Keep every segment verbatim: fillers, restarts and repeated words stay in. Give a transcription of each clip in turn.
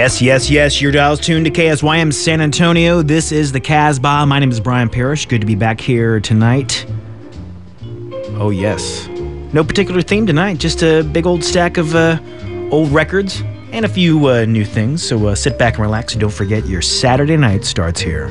Yes, yes, yes. Your dial's tuned to K S Y M San Antonio. This is the Casbah. My name is Brian Parrish. Good to be back here tonight. Oh, yes. No particular theme tonight. Just a big old stack of uh, old records and a few uh, new things. So uh, sit back and relax, and don't forget your Saturday night starts here.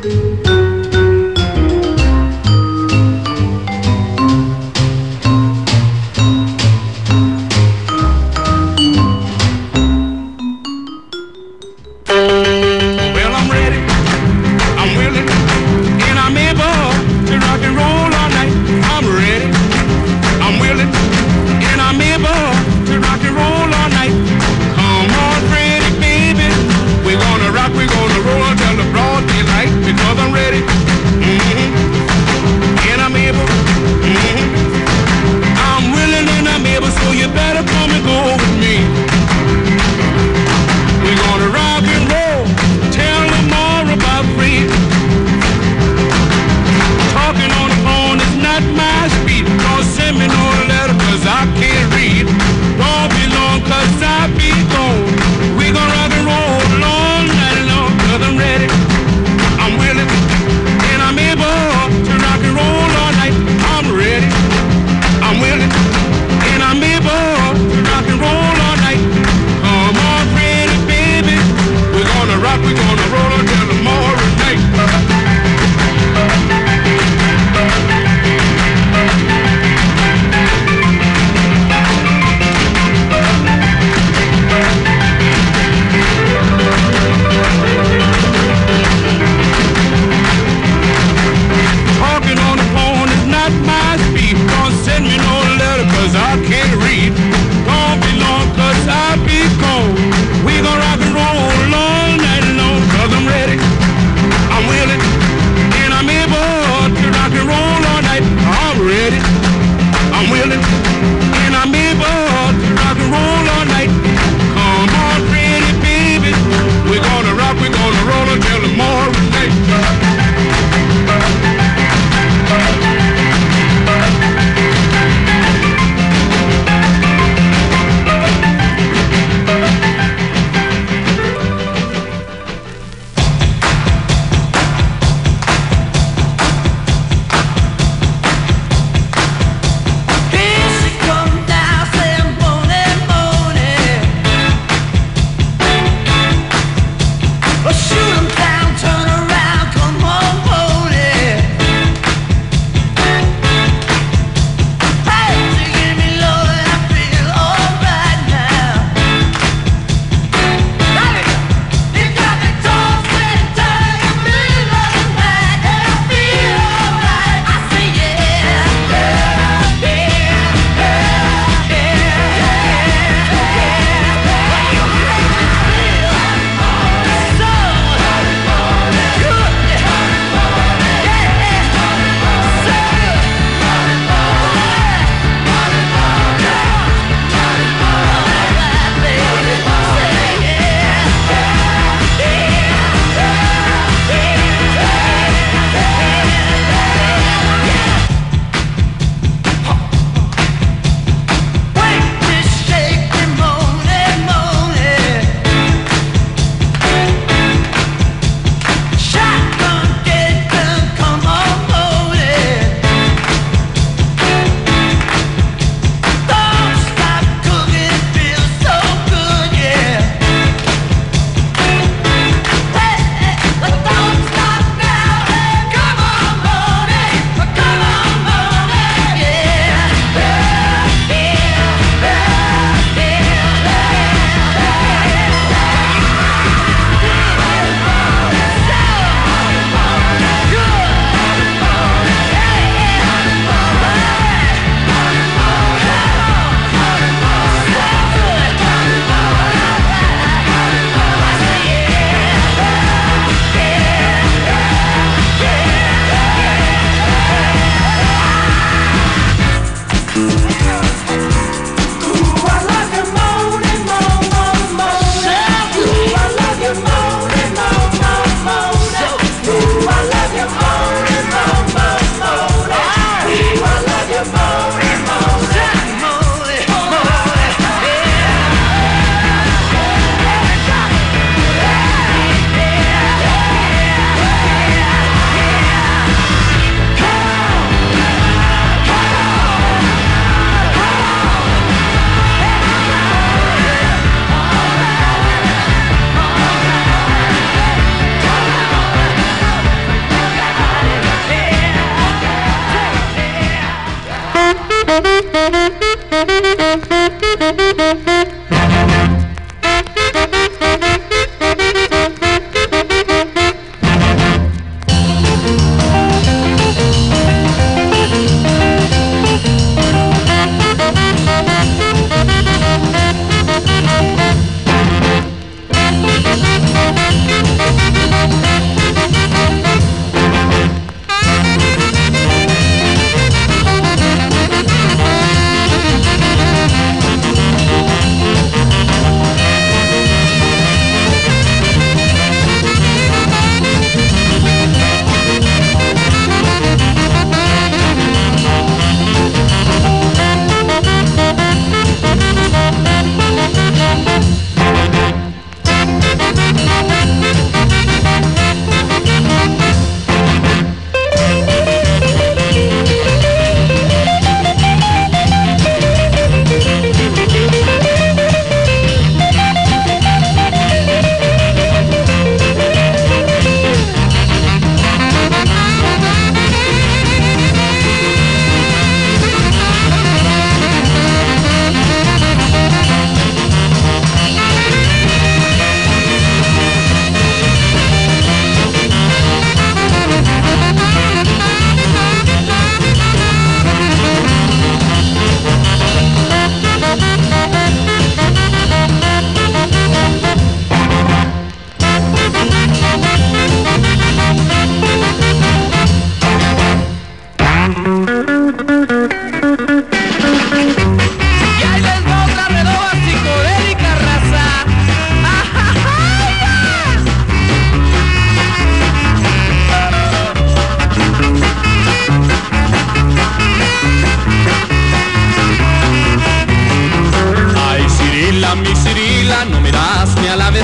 This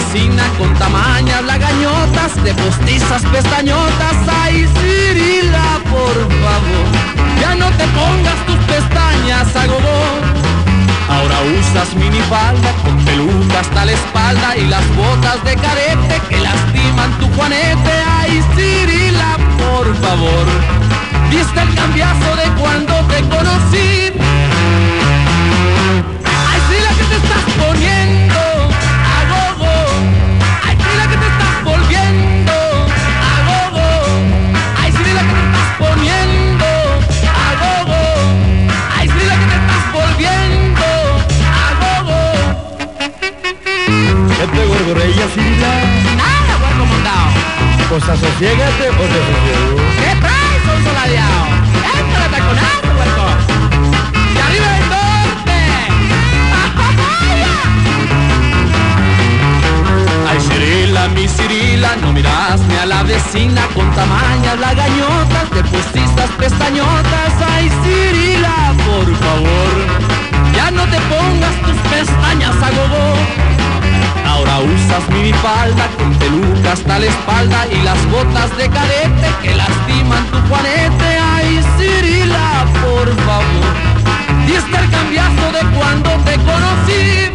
vecina con tamañas lagañotas, de postizas pestañotas. Ay, Cirila, por favor, ya no te pongas tus pestañas a gogo. Ahora usas minifalda con peluca hasta la espalda y las botas de carete que lastiman tu juanete. Ay, Cirila, por favor, ¿viste el cambiazo de cuando te conocí? Ay, Cirila, que te estás poniendo a gogo. Ay, Cirila, que te estás volviendo a gogo. Ay, Cirila, que te estás poniendo a gogo. Ay, Cirila, que te estás volviendo a gogo. ¿Qué te gorgorella, Cirila? Nada, huerco mondao. Pues asociégate o te asociego. ¿Qué traes, son soladeado? Échale taconazo, huerco. ¡Y arriba del norte! Ay, Cirila, mi Cirila, no miras ni a la vecina con tamañas lagañotas, de postizas pestañotas. Ay, Cirila, por favor, ya no te pongas tus pestañas a gogo. Ahora usas minifalda con peluca hasta la espalda y las botas de cadete que lastiman tu juanete. Ay, Cirila, por favor, ¿viste el cambiazo de cuando te conocí?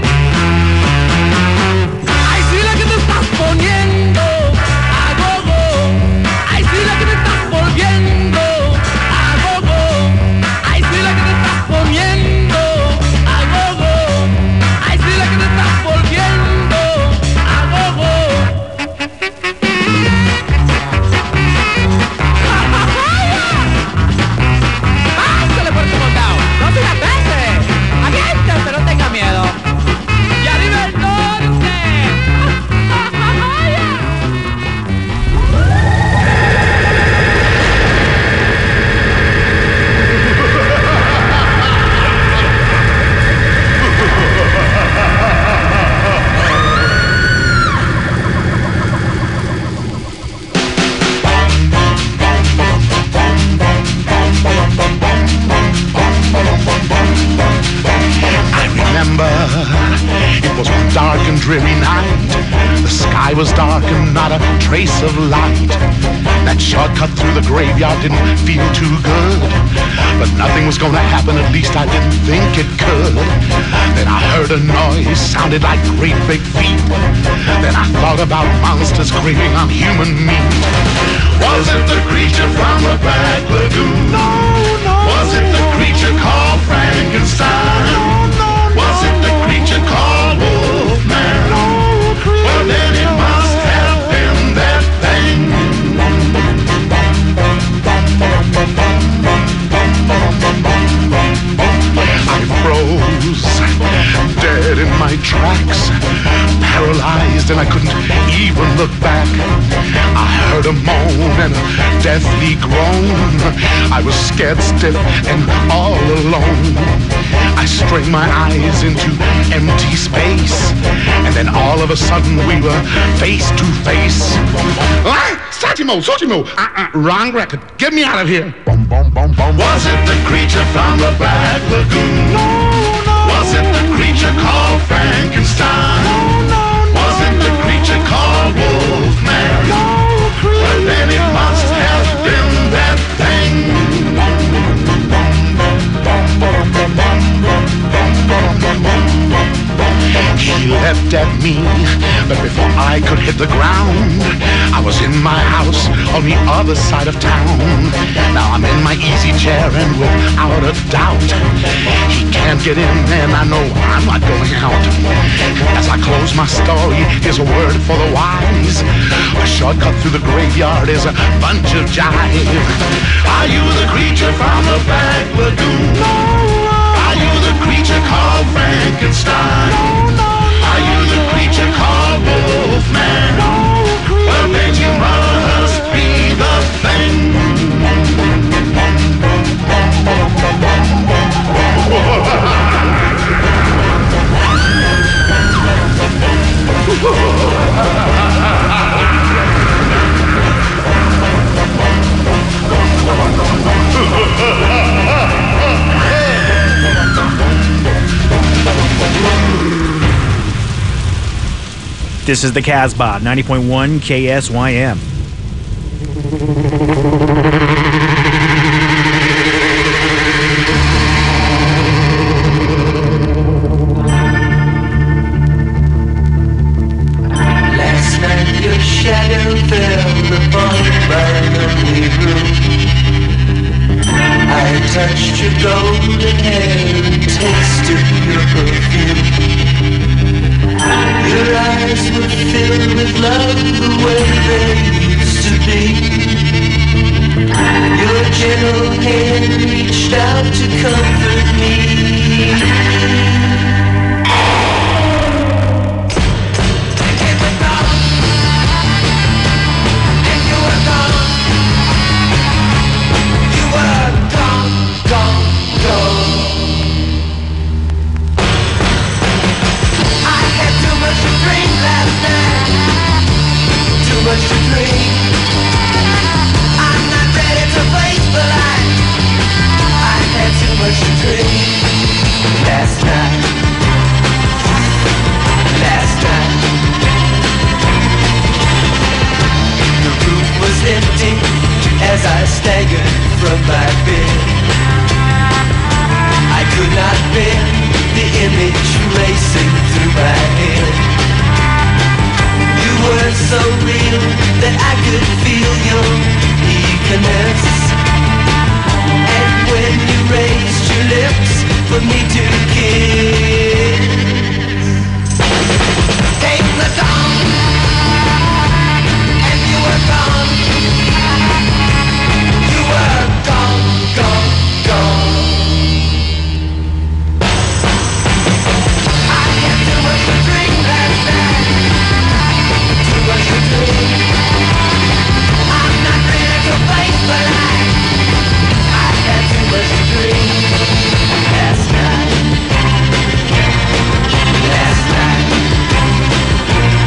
Ay, Cirila, que te estás poniendo a gogo. Ay, Cirila, que te estás volviendo a gogo. Ay, Cirila, que te estás poniendo a gogo. Ay, Cirila, que te estás volviendo a gogo. ¡Ándale, puerco montado! ¡No se la pese! ¡Aviéntase, no tenga miedo! ¡Y arriba el norte! I remember it was one dark and dreary night. The sky was dark and not a trace of light. That shortcut through the graveyard didn't feel too good, but nothing was gonna happen, at least I didn't think it could. Then I heard a noise, sounded like great big feet. Then I thought about monsters grating on human meat. Was it the creature from the back lagoon? No, no. Was it the creature called Frankenstein? No, no, no. Was it the creature called Wolfman? No, well then it must have been that thing. I froze, dead in my tracks, paralyzed and I couldn't even look back. I heard a moan and a deathly groan. I was scared stiff and all alone. I strained my eyes into empty space, and then all of a sudden we were face to face. Ah, Satimo, Sotimo, uh-uh, wrong record. Get me out of here. Boom, boom, boom, boom. Was it the creature from the Black Lagoon? No, no. Was it the creature called Frankenstein? No, no, no. Was it the creature called Wolfman? No, creature. Well, then it must have been that thing. He leapt at me, but before I could hit the ground, I was in my house on the other side of town. Now I'm in my easy chair and without a doubt, he can't get in and I know I'm not going out. As I close my story, here's a word for the wise. A shortcut through the graveyard is a bunch of jive. Are you the creature from the Black Lagoon? No. Are you the creature called Frankenstein? No, no, no. Are you the creature called Wolfman? No, well, then you must be the thing. This is the Casbah, ninety point one K S Y M. Last night your shadow fell upon my lonely room. I touched your golden hair and tasted your perfume. Your eyes were filled with love the way they used to be. Your gentle hand reached out to comfort me. Much to drink. I'm not ready to face the light. I had too much to drink last night. Last night. The room was empty as I staggered from my bed. I could not bear the image racing through my head. You were so real that I could feel your eagerness. And when you raised your lips for me to kiss, came the dawn, and you were gone. You were gone, gone, gone. I had too much to drink last night. Much to drink. I'm not ready to face the light. I had too much to drink last night. Last night.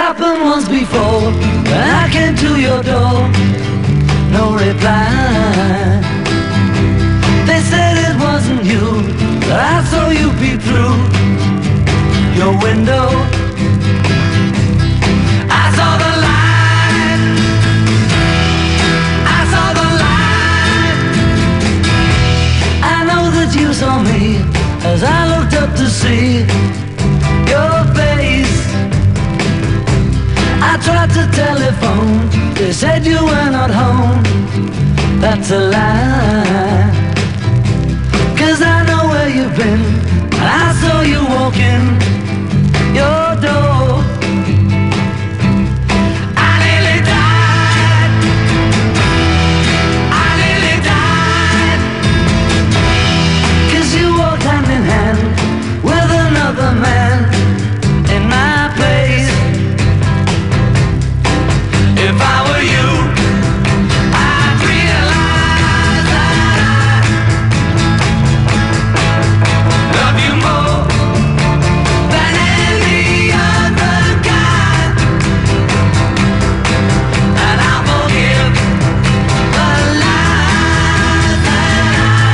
happened once before, when I came to your door. No reply. They said it wasn't you, but I saw you peep through your window. I saw the light. I saw the light. I know that you saw me as I looked up to see your face. I tried to telephone, they said you were not home. That's a lie, 'cause I know where you've been, and I saw you walking your door. I nearly died. I nearly died, 'cause you walked hand in hand with another man in my place. If I were you, I'd realize that I love you more than any other guy, and I'll forgive the lies that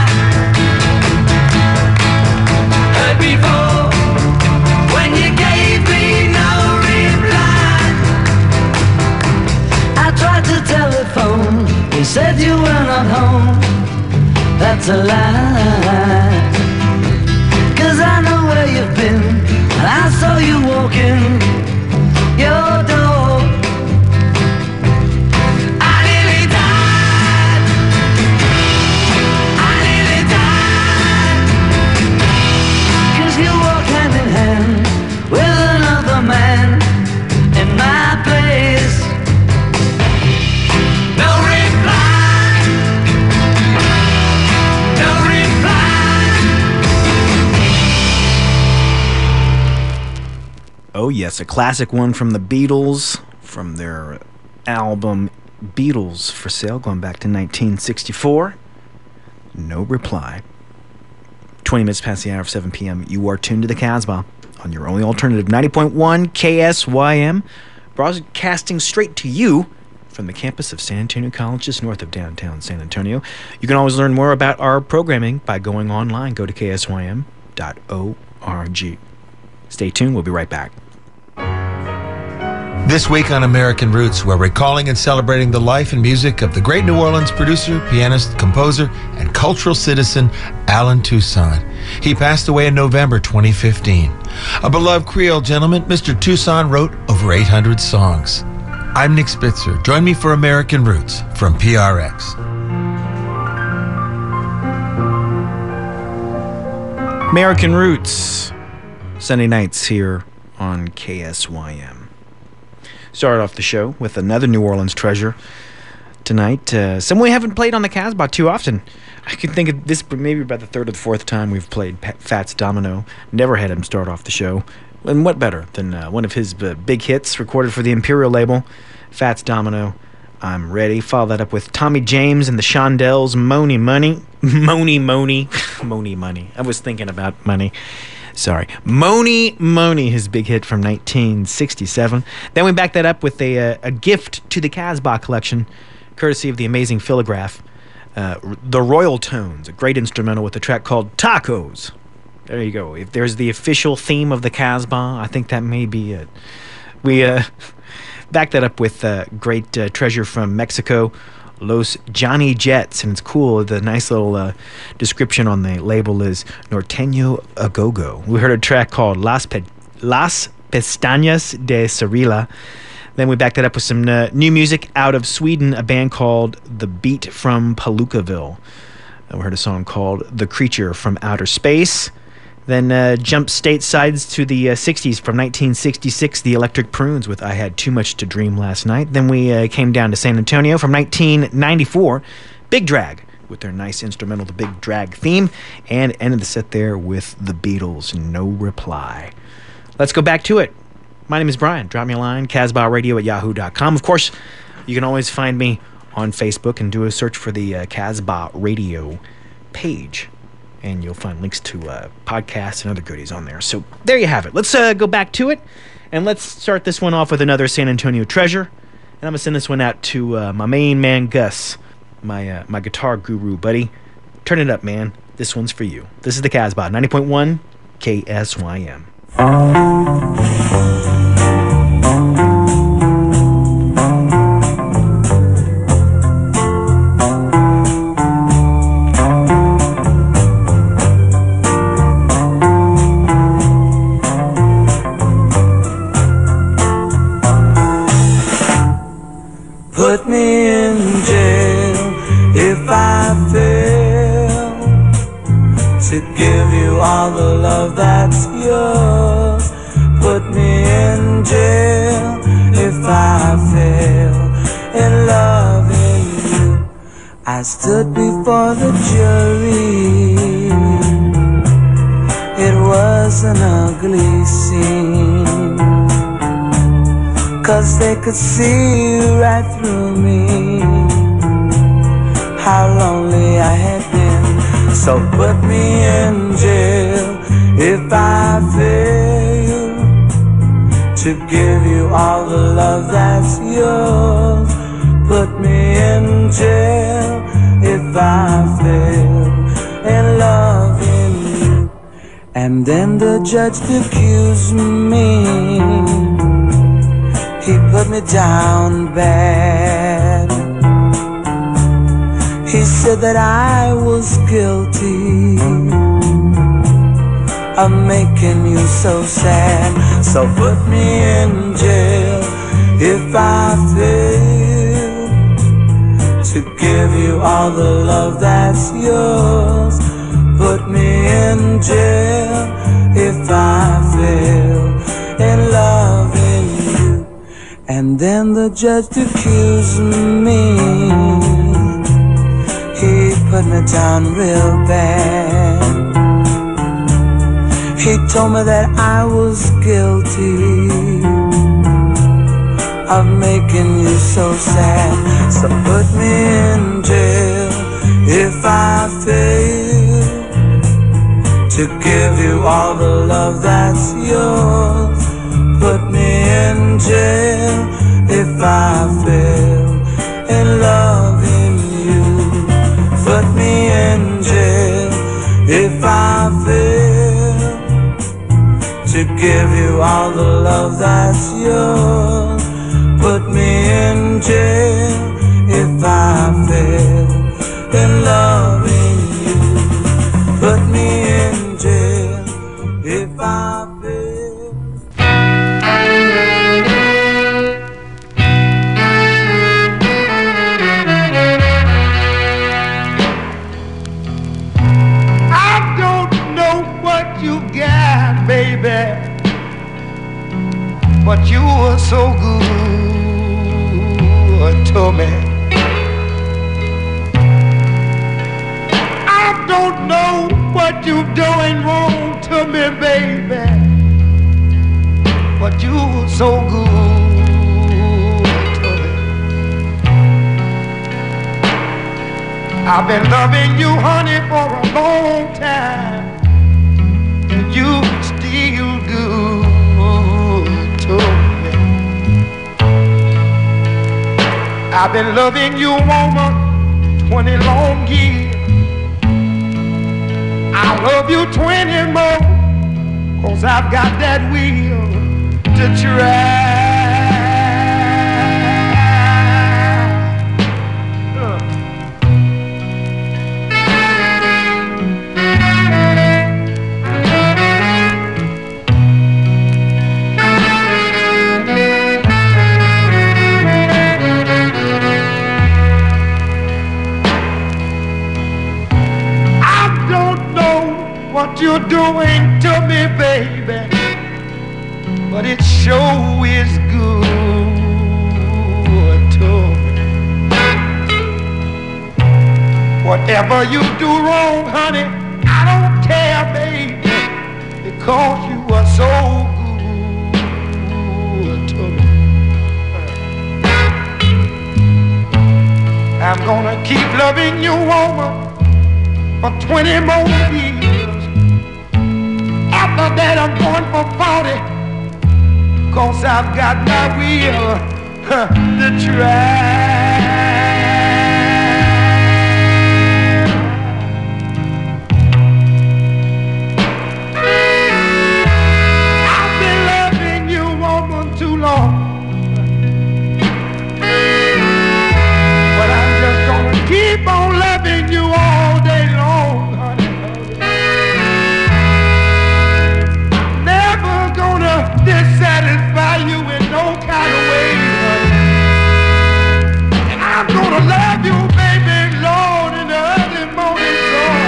I heard before when you gave me no reply. I tried to telephone, they said you were not home. That's a lie, 'cause I know where you've been, and I saw you walking your door. I nearly died. I nearly died, 'cause you walked hand in hand with another man in my place. No reply. No reply. Oh, yes, a classic one from the Beatles, from their album Beatles for Sale, going back to nineteen sixty-four. No Reply. twenty minutes past the hour of seven p.m. You are tuned to the Casbah on your only alternative, ninety point one K S Y M, broadcasting straight to you from the campus of San Antonio College, just north of downtown San Antonio. You can always learn more about our programming by going online. Go to K S Y M dot org. Stay tuned. We'll be right back. This week on American Roots, we're recalling and celebrating the life and music of the great New Orleans producer, pianist, composer, and cultural citizen Allen Toussaint. He passed away in November twenty fifteen. A beloved Creole gentleman, Mister Toussaint wrote over eight hundred songs. I'm Nick Spitzer. Join me for American Roots from P R X. American Roots, Sunday nights here on K S Y M. Started off the show with another New Orleans treasure tonight. Uh, someone we haven't played on the Casbah too often. I can think of this maybe about the third or the fourth time we've played P- Fats Domino. Never had him start off the show. And what better than uh, one of his uh, big hits recorded for the Imperial label, Fats Domino, I'm Ready. Follow that up with Tommy James and the Shondells, Money Money. Money Money. Money Money. I was thinking about money. Sorry. Money Money, his big hit from nineteen sixty-seven. Then we backed that up with a, uh, a gift to the Casbah collection, courtesy of the amazing Philograph. Uh, the Royal Tones, a great instrumental with a track called Tacos. There you go. If there's the official theme of the Casbah, I think that may be it. We uh, backed that up with a uh, great uh, treasure from Mexico, Los Johnny Jets, and it's cool. The nice little uh, description on the label is Norteño a Go-Go. We heard a track called Las, Pe- Las Pestañas de Cirila. Then we backed that up with some uh, new music out of Sweden, a band called The Beat from Palookaville. Uh, we heard a song called The Creature from Outer Space. Then uh, jumped statesides to the uh, sixties from nineteen sixty-six, the Electric Prunes with I Had Too Much to Dream Last Night. Then we uh, came down to San Antonio from nineteen ninety-four, Big Drag with their nice instrumental, the Big Drag theme, and ended the set there with the Beatles, No Reply. Let's go back to it. My name is Brian. Drop me a line, casbah radio at yahoo dot com. Of course, you can always find me on Facebook and do a search for the uh, Casbah Radio page. And you'll find links to uh, podcasts and other goodies on there. So there you have it. Let's uh, go back to it. And let's start this one off with another San Antonio treasure. And I'm going to send this one out to uh, my main man, Gus, my uh, my guitar guru, buddy. Turn it up, man. This one's for you. This is the Casbah, ninety point one K S Y M. Put me in jail if I fail to give you all the love that's yours. Put me in jail if I fail in loving you. I stood before the jury. It was an ugly scene, 'cause they could see right through me, how lonely I had been. So put me in jail if I fail to give you all the love that's yours. Put me in jail if I fail in loving you. And then the judge accused me. He put me down bad. He said that I was guilty of making you so sad. So put me in jail if I fail to give you all the love that's yours. Put me in jail if I fail in loving you. And then the judge accused me. He put me down real bad. He told me that I was guilty of making you so sad. So put me in jail if I fail to give you all the love that's yours. Put me in jail if I fail in loving you. Put me in jail if I fail to give you all the love that's yours. Put me in jail if I fail in loving you. Put me in jail if I fail. Baby, but you were so good to me. I don't know what you're doing wrong to me, baby, but you were so good to me. I've been loving you, honey, for a long time, and you still good to me. I've been loving you, woman, twenty long years. I love you twenty more, 'cause I've got that will to try. What you're doing to me, baby, but it sure is good to me. Whatever you do wrong, honey, I don't care, baby, because you are so good to me. I'm gonna keep loving you, woman, for twenty more years. After that, I'm going for forty. 'cause I've got my will huh, to try. I've been loving you, woman, too long, but I'm just gonna keep on loving you all day long, honey. Never gonna dissatisfy you in no kind of way, honey. And I'm gonna love you, baby, Lord, in the early morning sun.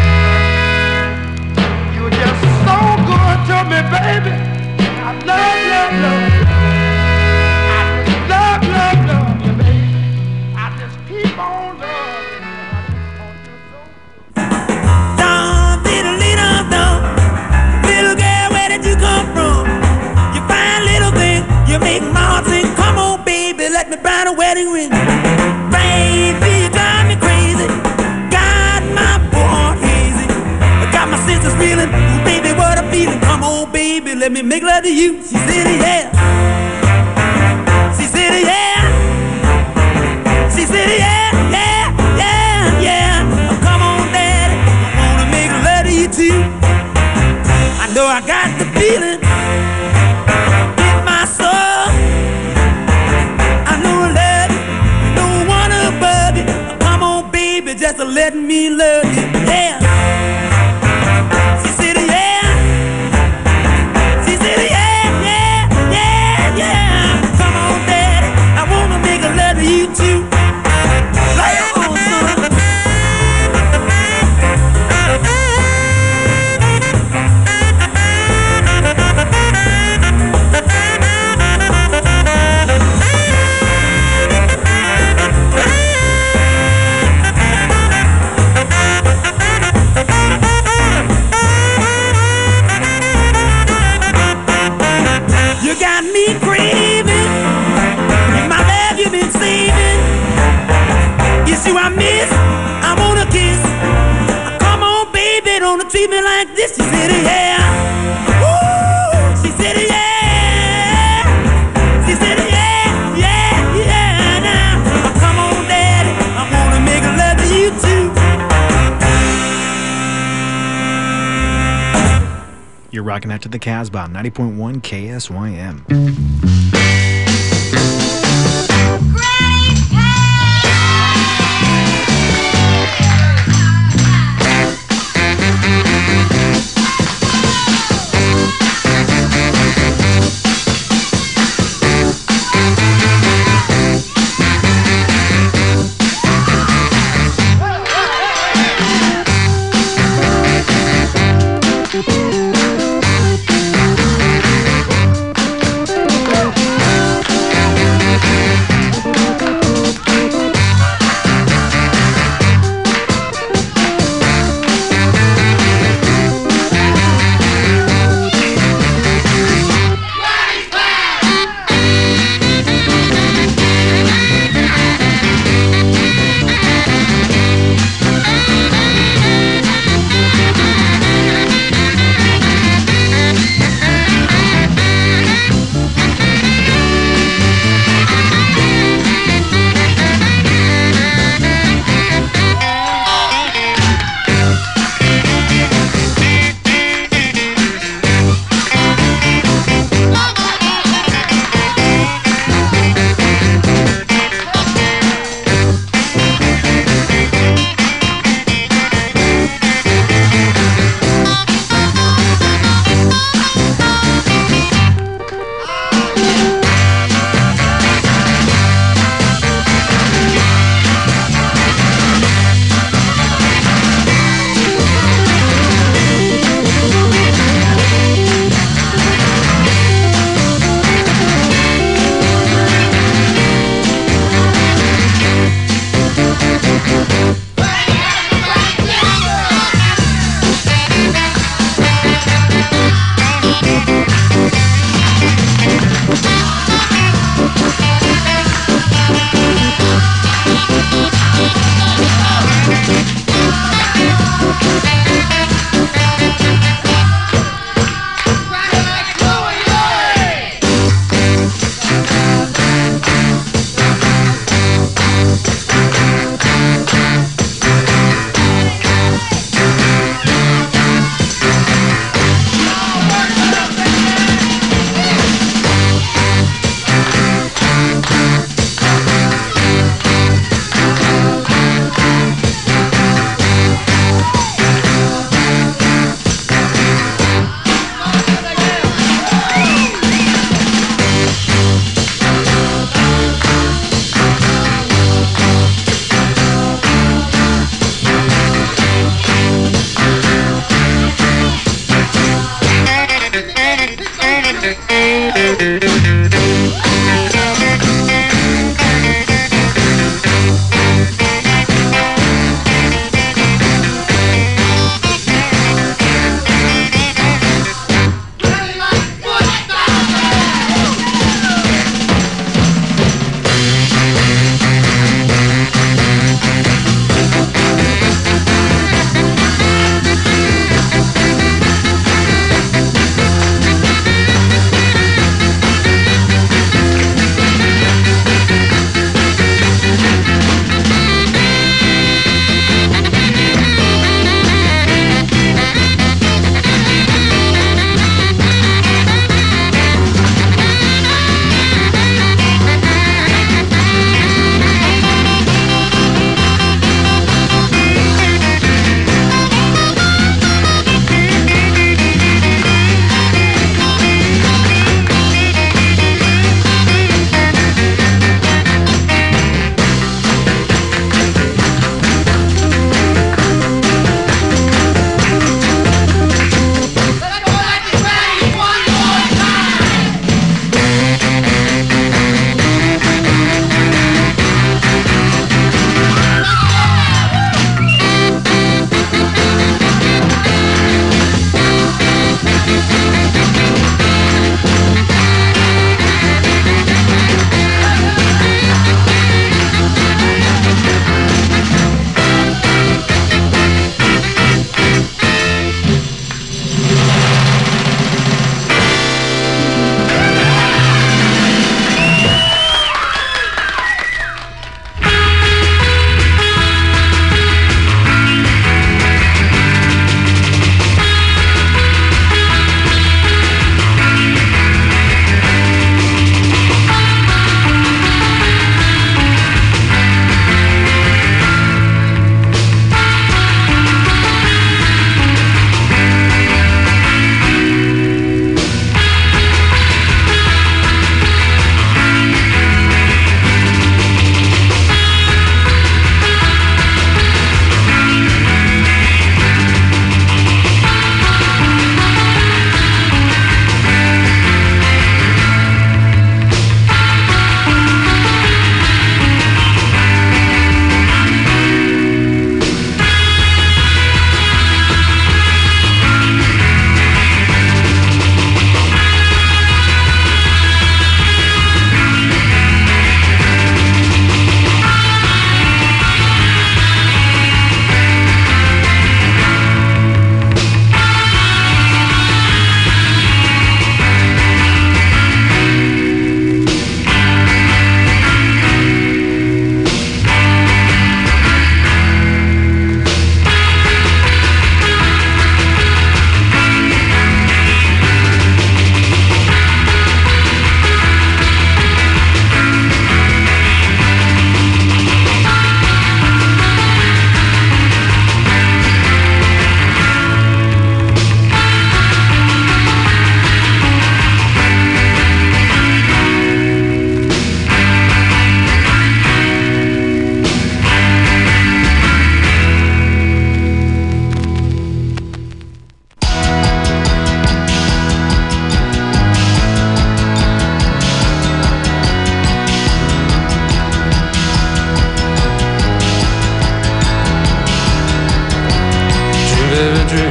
You're just so good to me, baby. I love, love, love. I just love, love, love you, baby. I just keep on loving you, honey. Oh, you're so good. Dum, diddle, diddle, dum. Little girl, where did you come from? You fine little thing, you make my heart sing. Come on, baby, let me buy the wedding ring. Baby, you drive me crazy. Got my poor heart hazy. I got my sisters feeling, baby, what a feeling. Come on, baby, let me make love to you. She said, yeah. She said, yeah. She said, yeah, yeah, yeah, yeah. Come on, daddy, I wanna make love to you too. I know I got the feeling in my soul. I know I love you, no one above you. Come on, baby, just to let me love you, yeah. She said, yeah. She said, yeah, yeah, yeah, yeah. Come on, daddy, I wanna make love to you too. Lay on, son. You got me craving, in my love you've been saving. It's you I miss, I wanna kiss. Come on, baby, don't treat me like this. She said, yeah. Woo! She said, yeah. She said, yeah, yeah, yeah. Now, come on, daddy, I wanna make love to you too. You're rocking out to the Casbah, ninety point one K S Y M.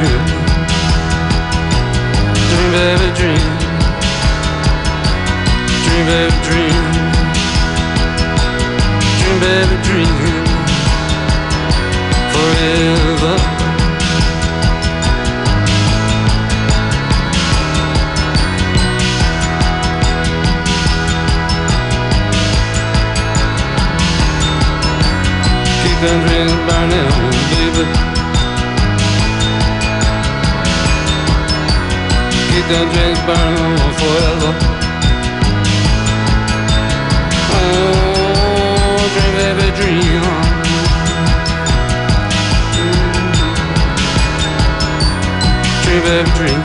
dream. Dream, baby, dream. Dream, baby, dream. Dream, baby, dream. Forever. Keep them dreams burning, baby. Keep them dreams burning forever. Oh, dream, baby, dream. Dream, baby, dream.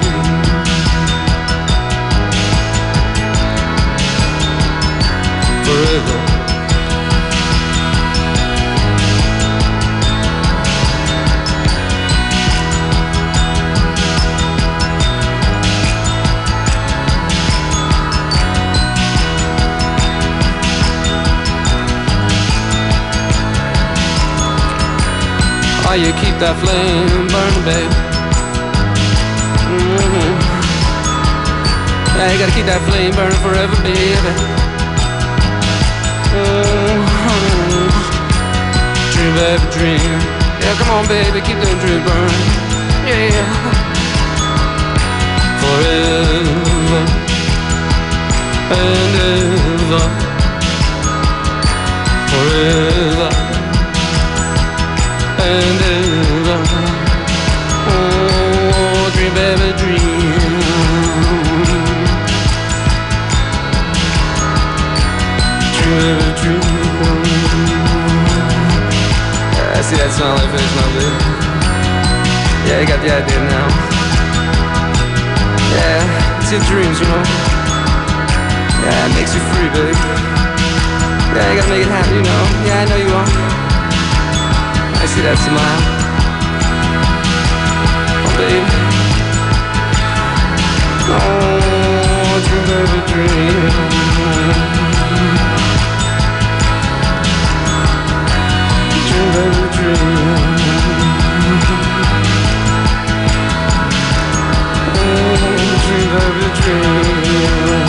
Forever. Oh, you keep that flame burning, babe. Mm-hmm. Yeah, you gotta keep that flame burning forever, baby. Mm-hmm. Dream, baby, dream. Yeah, come on, baby, keep that dream burning. Yeah. Forever and ever. Forever and ever. Oh, dream, baby, dream. Dream, baby, dream. Yeah, I see that smile on your face now, baby. Yeah, you got the idea now. Yeah, it's your dreams, you know. Yeah, it makes you free, baby. Yeah, you gotta make it happen, you know. Yeah, I know you are. I see that smile. Oh, baby. Oh, dream, baby, dream. Dream, baby, dream. Oh, dream, baby, dream.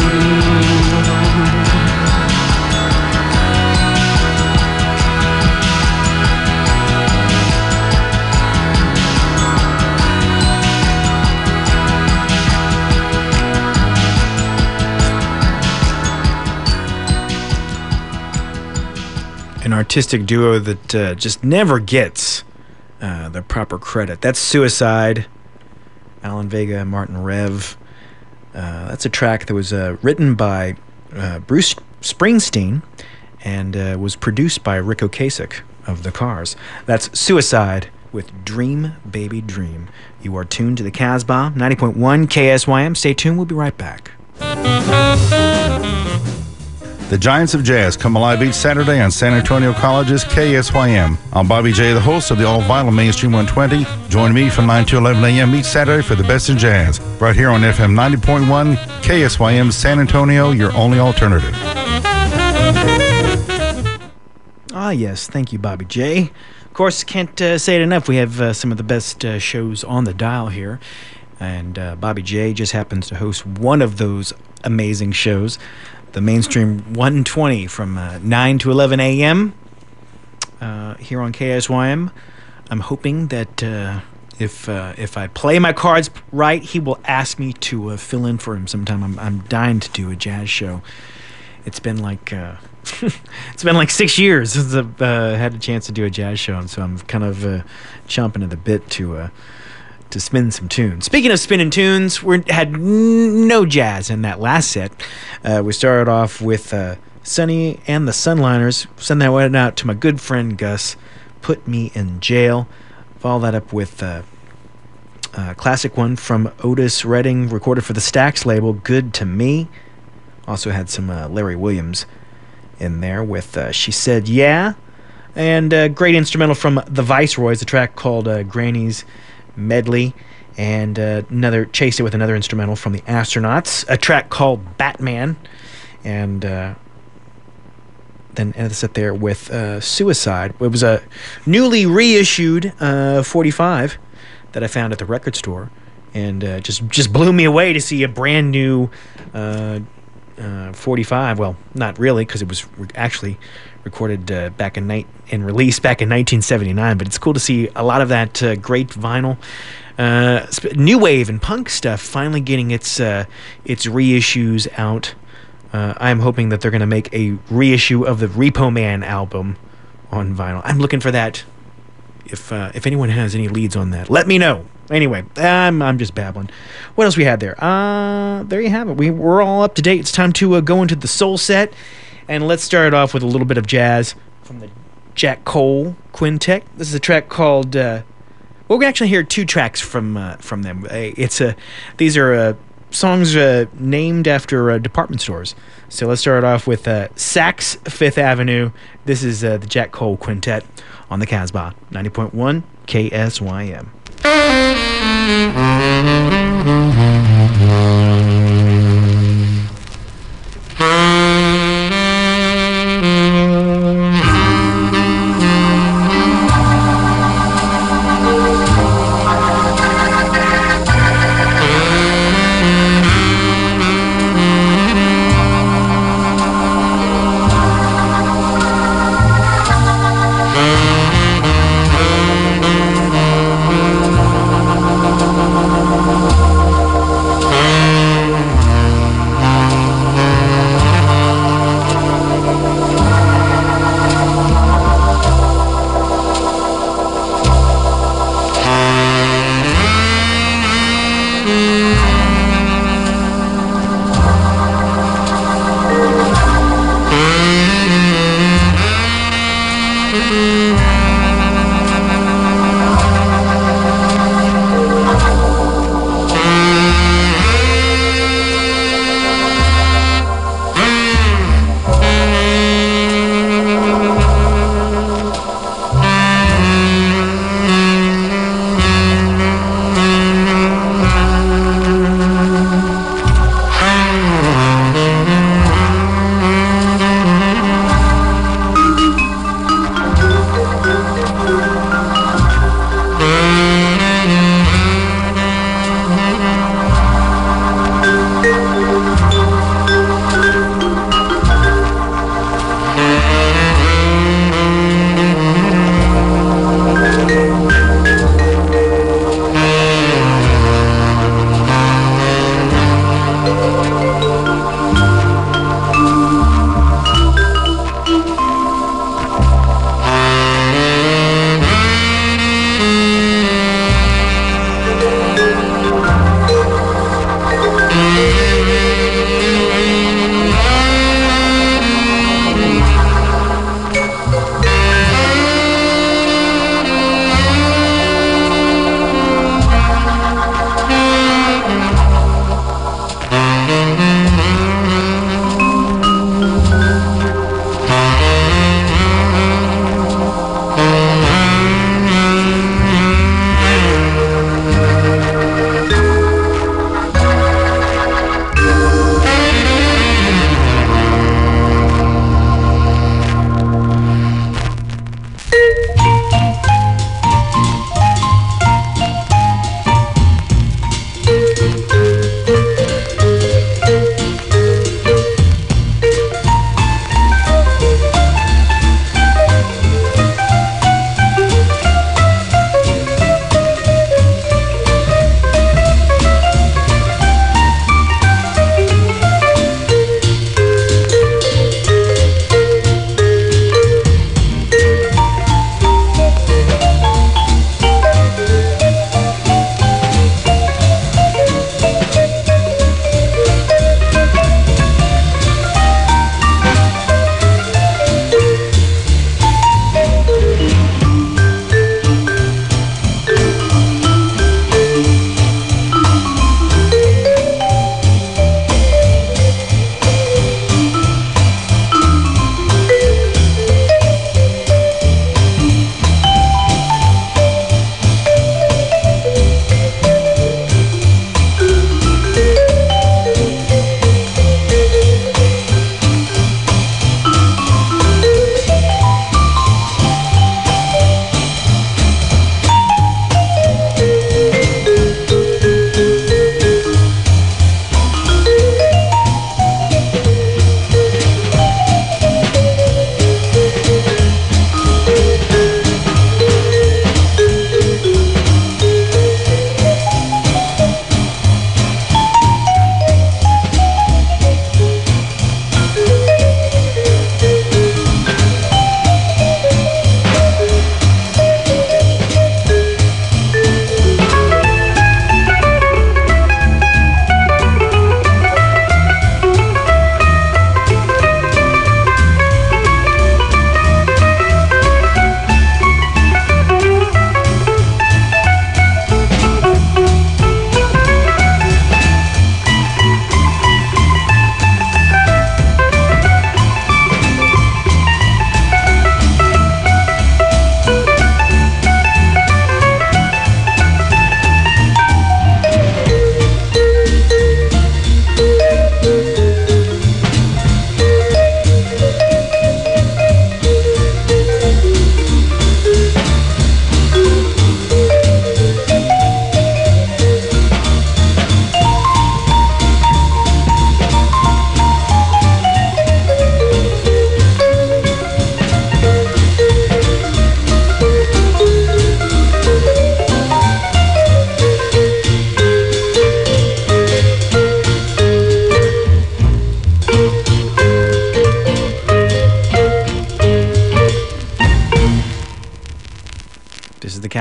An artistic duo that uh, just never gets uh, the proper credit. That's Suicide, Alan Vega, Martin Rev. Uh, that's a track that was uh, written by uh, Bruce Springsteen and uh, was produced by Rick Ocasek of The Cars. That's Suicide with Dream, Baby, Dream. You are tuned to the Casbah, ninety point one K S Y M. Stay tuned, we'll be right back. The Giants of Jazz come alive each Saturday on San Antonio College's K S Y M. I'm Bobby J, the host of the all-vinyl Mainstream one twenty. Join me from nine to eleven a.m. each Saturday for the best in jazz. Right here on F M ninety point one, K S Y M San Antonio, your only alternative. Ah, yes. Thank you, Bobby J. Of course, can't uh, say it enough. We have uh, some of the best uh, shows on the dial here. And uh, Bobby J just happens to host one of those amazing shows, the Mainstream one twenty from uh, nine to eleven a.m. Uh, here on K S Y M. I'm hoping that uh, if uh, if I play my cards right, he will ask me to uh, fill in for him sometime. I'm, I'm dying to do a jazz show. It's been like uh, it's been like six years since I've uh, had a chance to do a jazz show, and so I'm kind of uh, chomping at the bit to uh, to spin some tunes. Speaking of spinning tunes, we had n- no jazz in that last set. Uh, we started off with uh, Sonny and the Sunliners. Send that one out to my good friend Gus. Put Me in Jail. Follow that up with uh, a classic one from Otis Redding, recorded for the Stax label, Good to Me. Also had some uh, Larry Williams in there with uh, She Said Yeah. And a great instrumental from the Viceroys, a track called uh, Granny's Medley. And uh, another chased it with another instrumental from the Astronauts, a track called Batman. And uh, then ended the set there with uh, Suicide. It was a newly reissued uh, forty-five that I found at the record store, and uh, just just blew me away to see a brand new uh, uh, forty-five. Well, not really, because it was re- actually recorded uh, back in night and released back in nineteen seventy-nine. But it's cool to see a lot of that uh, great vinyl. Uh, sp- new wave and punk stuff finally getting its uh, its reissues out. Uh, I'm hoping that they're going to make a reissue of the Repo Man album on vinyl. I'm looking for that. If uh, if anyone has any leads on that, let me know. Anyway, I'm I'm just babbling. What else we had there? Uh, there you have it. We we're all up to date. It's time to uh, go into the soul set, and let's start off with a little bit of jazz from the Jack Cole Quintet. This is a track called. Uh, Well, we actually hear two tracks from uh, from them. Uh, it's a uh, these are uh, songs uh, named after uh, department stores. So let's start off with uh, Saks Fifth Avenue. This is uh, the Jack Cole Quintet on the Casbah ninety point one K S Y M. Thank you.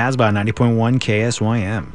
Casbah, ninety point one K S Y M.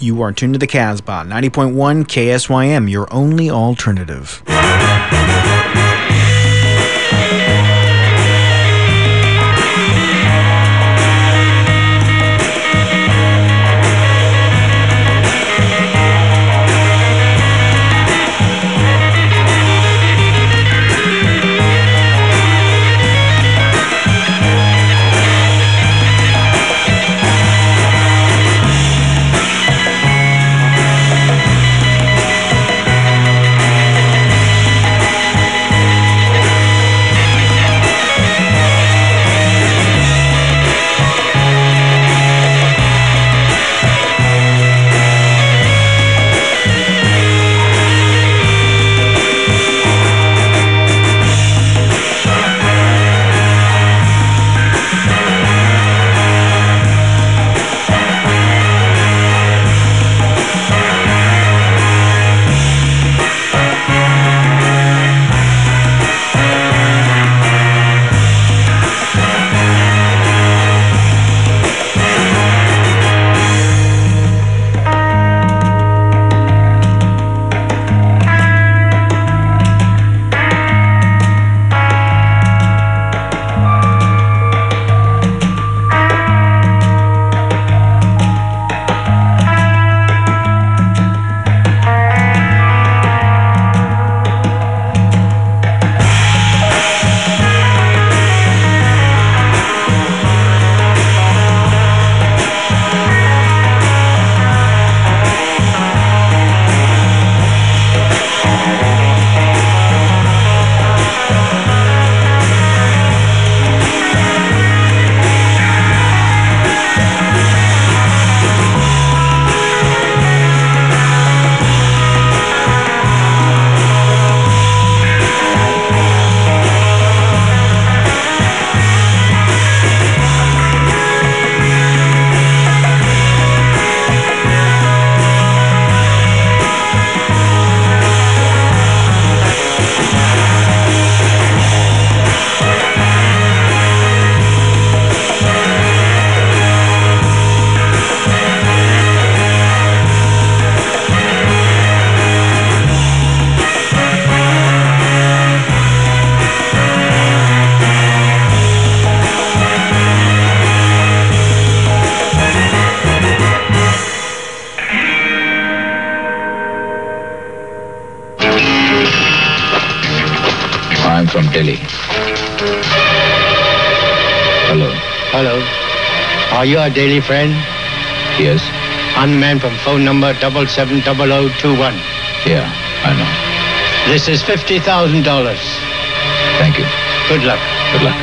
You are tuned to the Casbah, ninety point one K S Y M, your only alternative. from Delhi. Hello. Hello. Are you a daily friend? Yes. I'm the man from phone number double seven double oh two one. Yeah, I know. This is fifty thousand dollars. Thank you. Good luck. Good luck.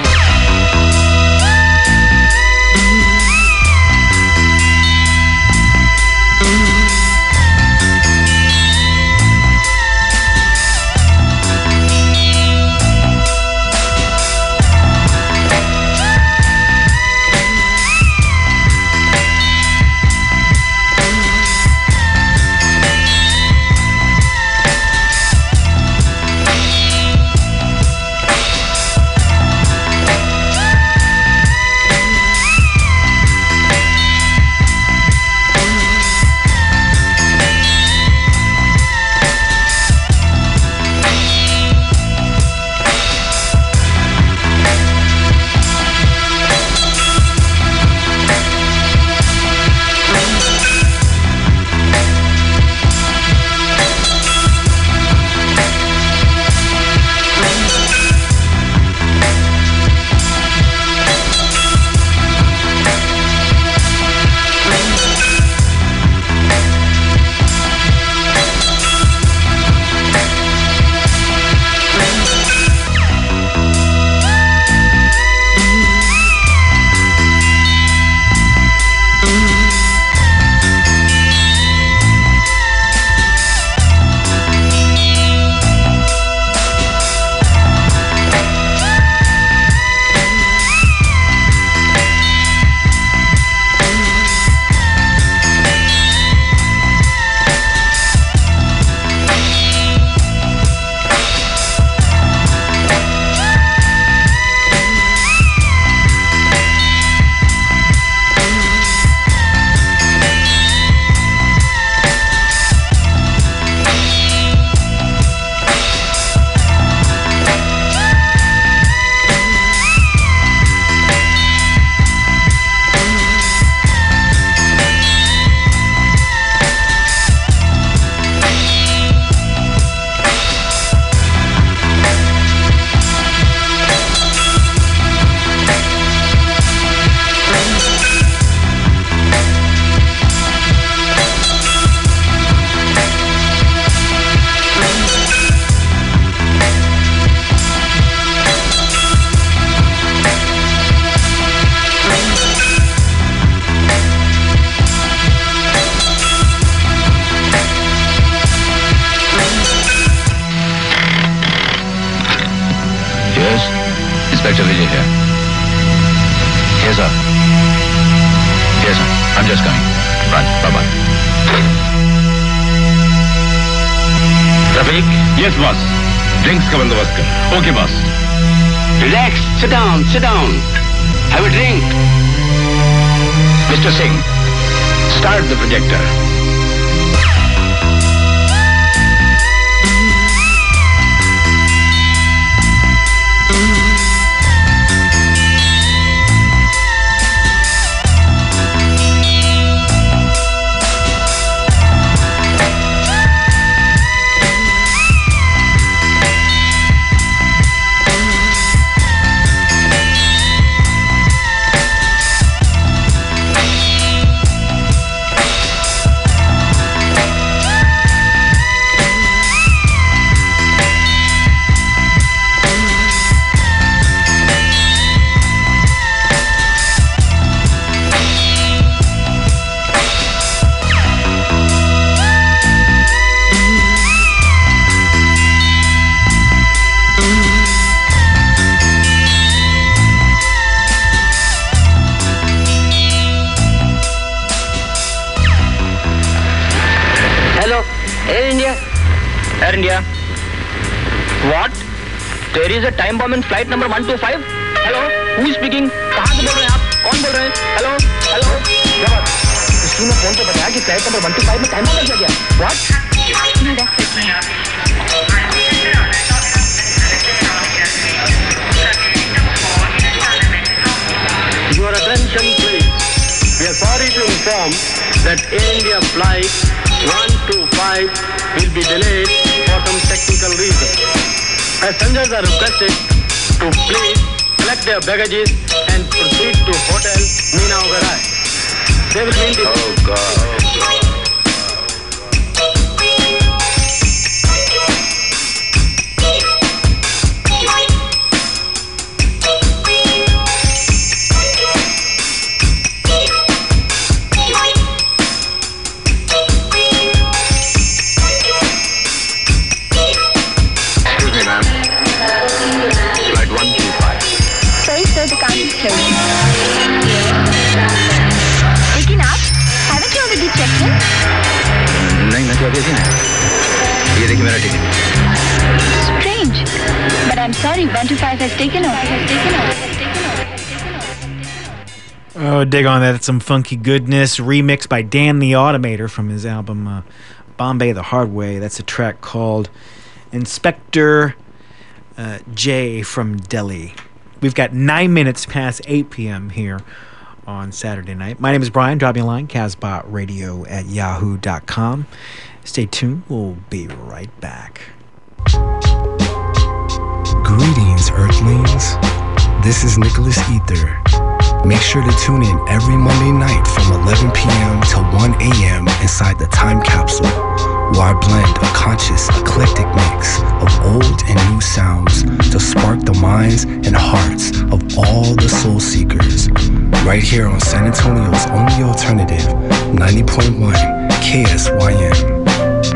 Inspector Vijay here. Yes, sir. Yes, sir. I'm just coming. Right. Bye-bye. Rafiq? Yes, boss. Drinks ka bandobast kar. Okay, boss. Relax. Sit down. Sit down. Have a drink. Mister Singh, start the projector. Air India. What? There is a time bomb in flight number one two five? Hello? Who is speaking? कहाँ से बोल रहे हैं आप? कौन बोल रहे हैं? Hello? Hello? क्या बात? किसी ने फोन पे बताया कि flight number one two five में टाइम बॉम्ब लग गया। What? Your attention please. We are sorry to inform that Air India flight one two five will be delayed for some technical reason. Passengers are requested to please collect their baggages and proceed to Hotel Meena Oberoi. They will be in the... Oh God. Oh God. लेकिन आप haven't you already checked in? नहीं, मैं तो अभी नहीं। ये देखिए मेरा ticket. Strange, but I'm sorry, one two five has taken off. Has taken off. Has taken off. Oh, dig on that. It's some funky goodness. Remixed by Dan the Automator from his album uh, Bombay the Hard Way. That's a track called Inspector uh, J from Delhi. We've got nine minutes past eight p.m. here on Saturday night. My name is Brian. Drop me a line, casbotradio at yahoo dot com. Stay tuned. We'll be right back. Greetings, Earthlings. This is Nicholas Ether. Make sure to tune in every Monday night from eleven p.m. to one a.m. inside the Time Capsule, where I blend a conscious, eclectic mix of old and new sounds to spark the minds and hearts of all the soul seekers. Right here on San Antonio's only alternative, ninety point one K S Y M.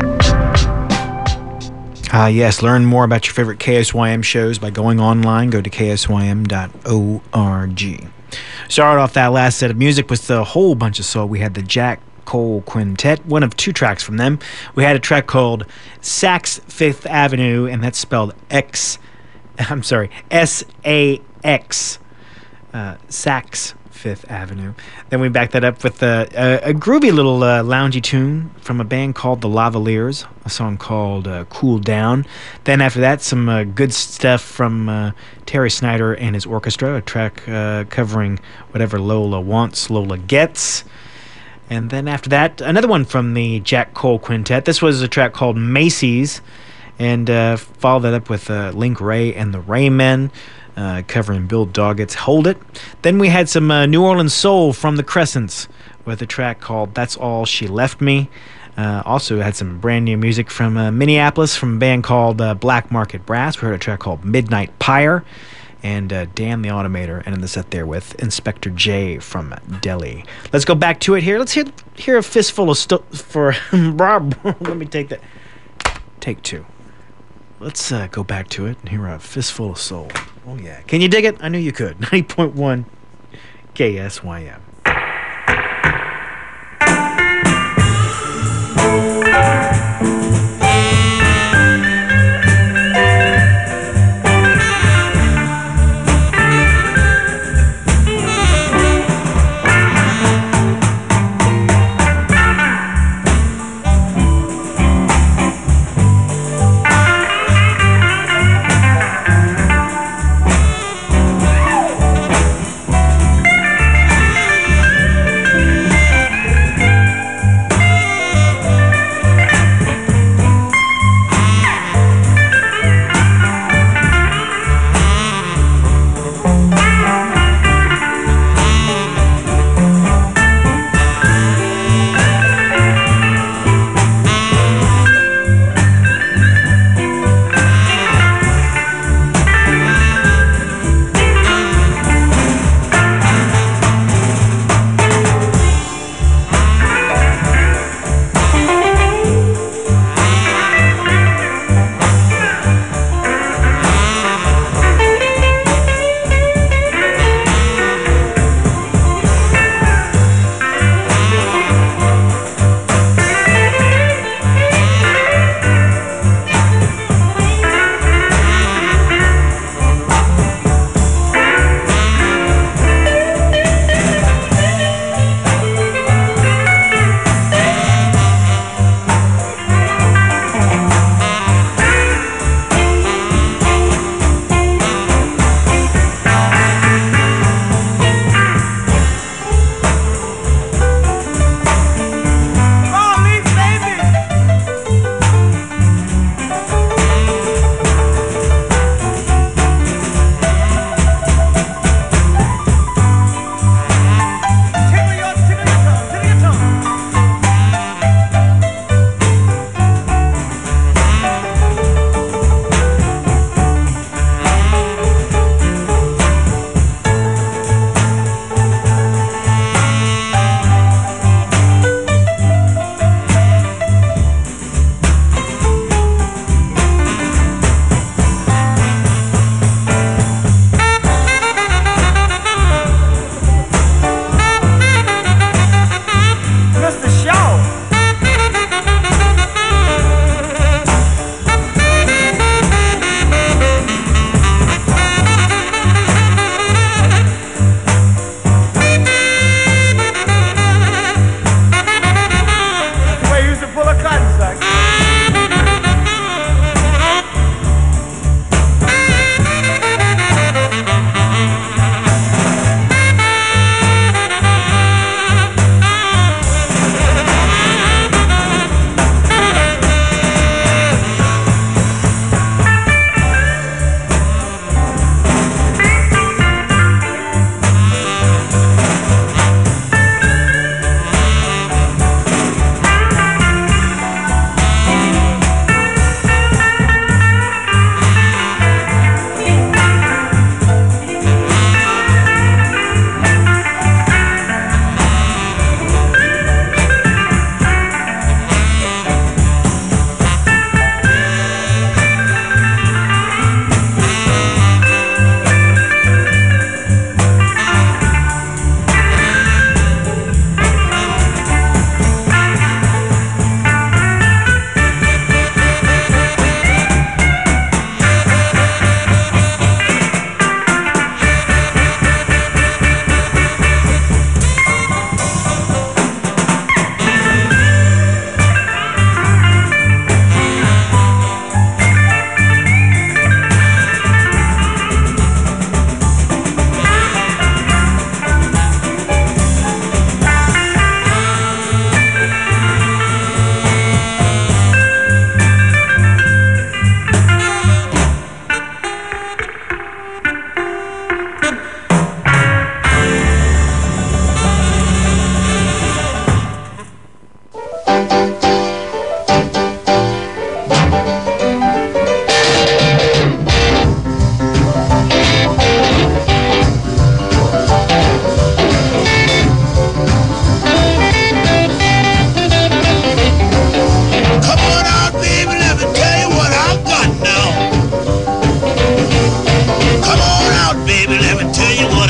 Ah, uh, yes. Learn more about your favorite K S Y M shows by going online. Go to k s y m dot org. Started off that last set of music with a whole bunch of soul. We had the Jack Cole Quintet, one of two tracks from them. We had a track called Sax Fifth Avenue, and that's spelled X, I'm sorry, S A X, uh, Sax Fifth Avenue. Then we backed that up with a, a, a groovy little uh, loungy tune from a band called the Lavaliers, a song called uh, Cool Down. Then after that, some uh, good stuff from uh, Terry Snyder and his orchestra, a track uh, covering Whatever Lola Wants, Lola Gets. And then after that, another one from the Jack Cole Quintet. This was a track called Macy's, and uh, followed that up with uh, Link Ray and the Raymen, uh, covering Bill Doggett's Hold It. Then we had some uh, New Orleans soul from the Crescents with a track called That's All She Left Me. Uh, also had some brand new music from uh, Minneapolis from a band called uh, Black Market Brass. We heard a track called Midnight Pyre. And uh, Dan the Automator ended the set there with Inspector J from Delhi. Let's go back to it here. Let's hear, hear a fistful of stuff for Rob. Let me take that. Take two. Let's uh, go back to it and hear a fistful of soul. Oh, yeah. Can you dig it? I knew you could. ninety point one K S Y M.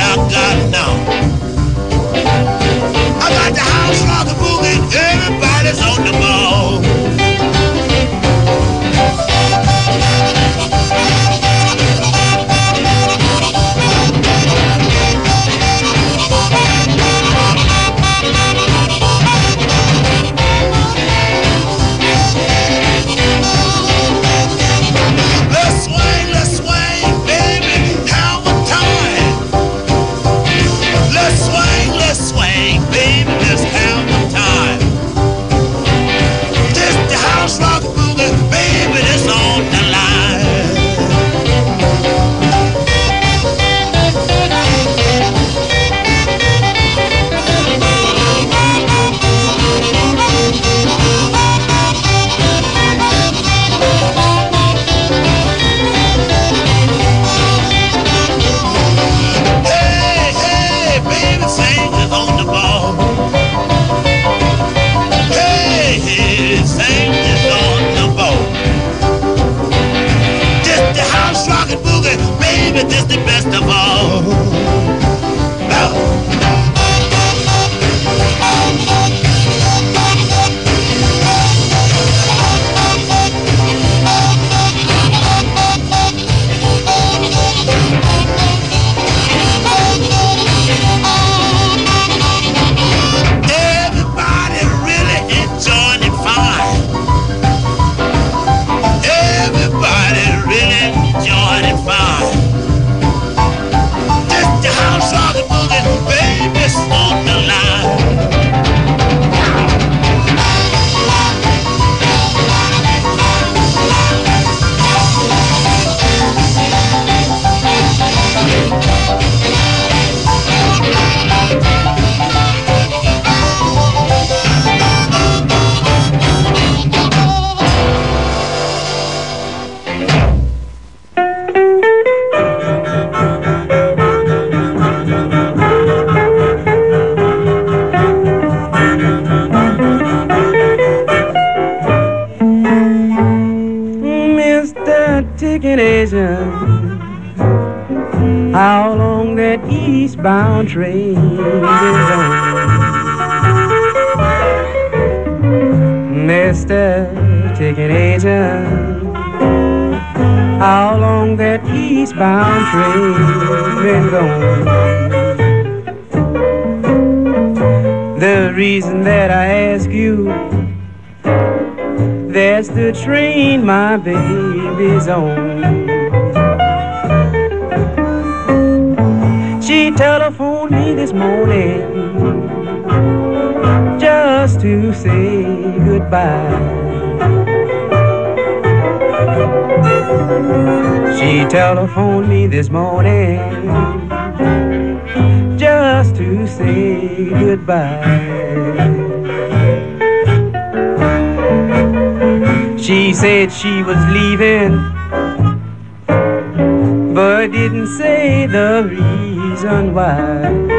I got now. I got the house rock and boogie, everybody's on the ball. Let's swing, let's swing, baby, have a time. Let's swing, let's swing, baby, let's have a time. This the house rock boogie, baby, that's on the line. Hey, hey, baby, singers on the ball. Hey, hey, singers on the ball. This the house rockin' boogie, baby, this the best of all. Now. Everybody really enjoying it fine. Everybody really enjoying it fine. This the house rockin' boogie, baby's on the line. Mister Ticket Agent, how long that eastbound train been going? Mister Ticket Agent, how long that eastbound train been going? The reason that I ask you, that's the train my baby's on. She telephoned me this morning just to say goodbye. She telephoned me this morning just to say goodbye. She said she was leaving, but didn't say the reason why.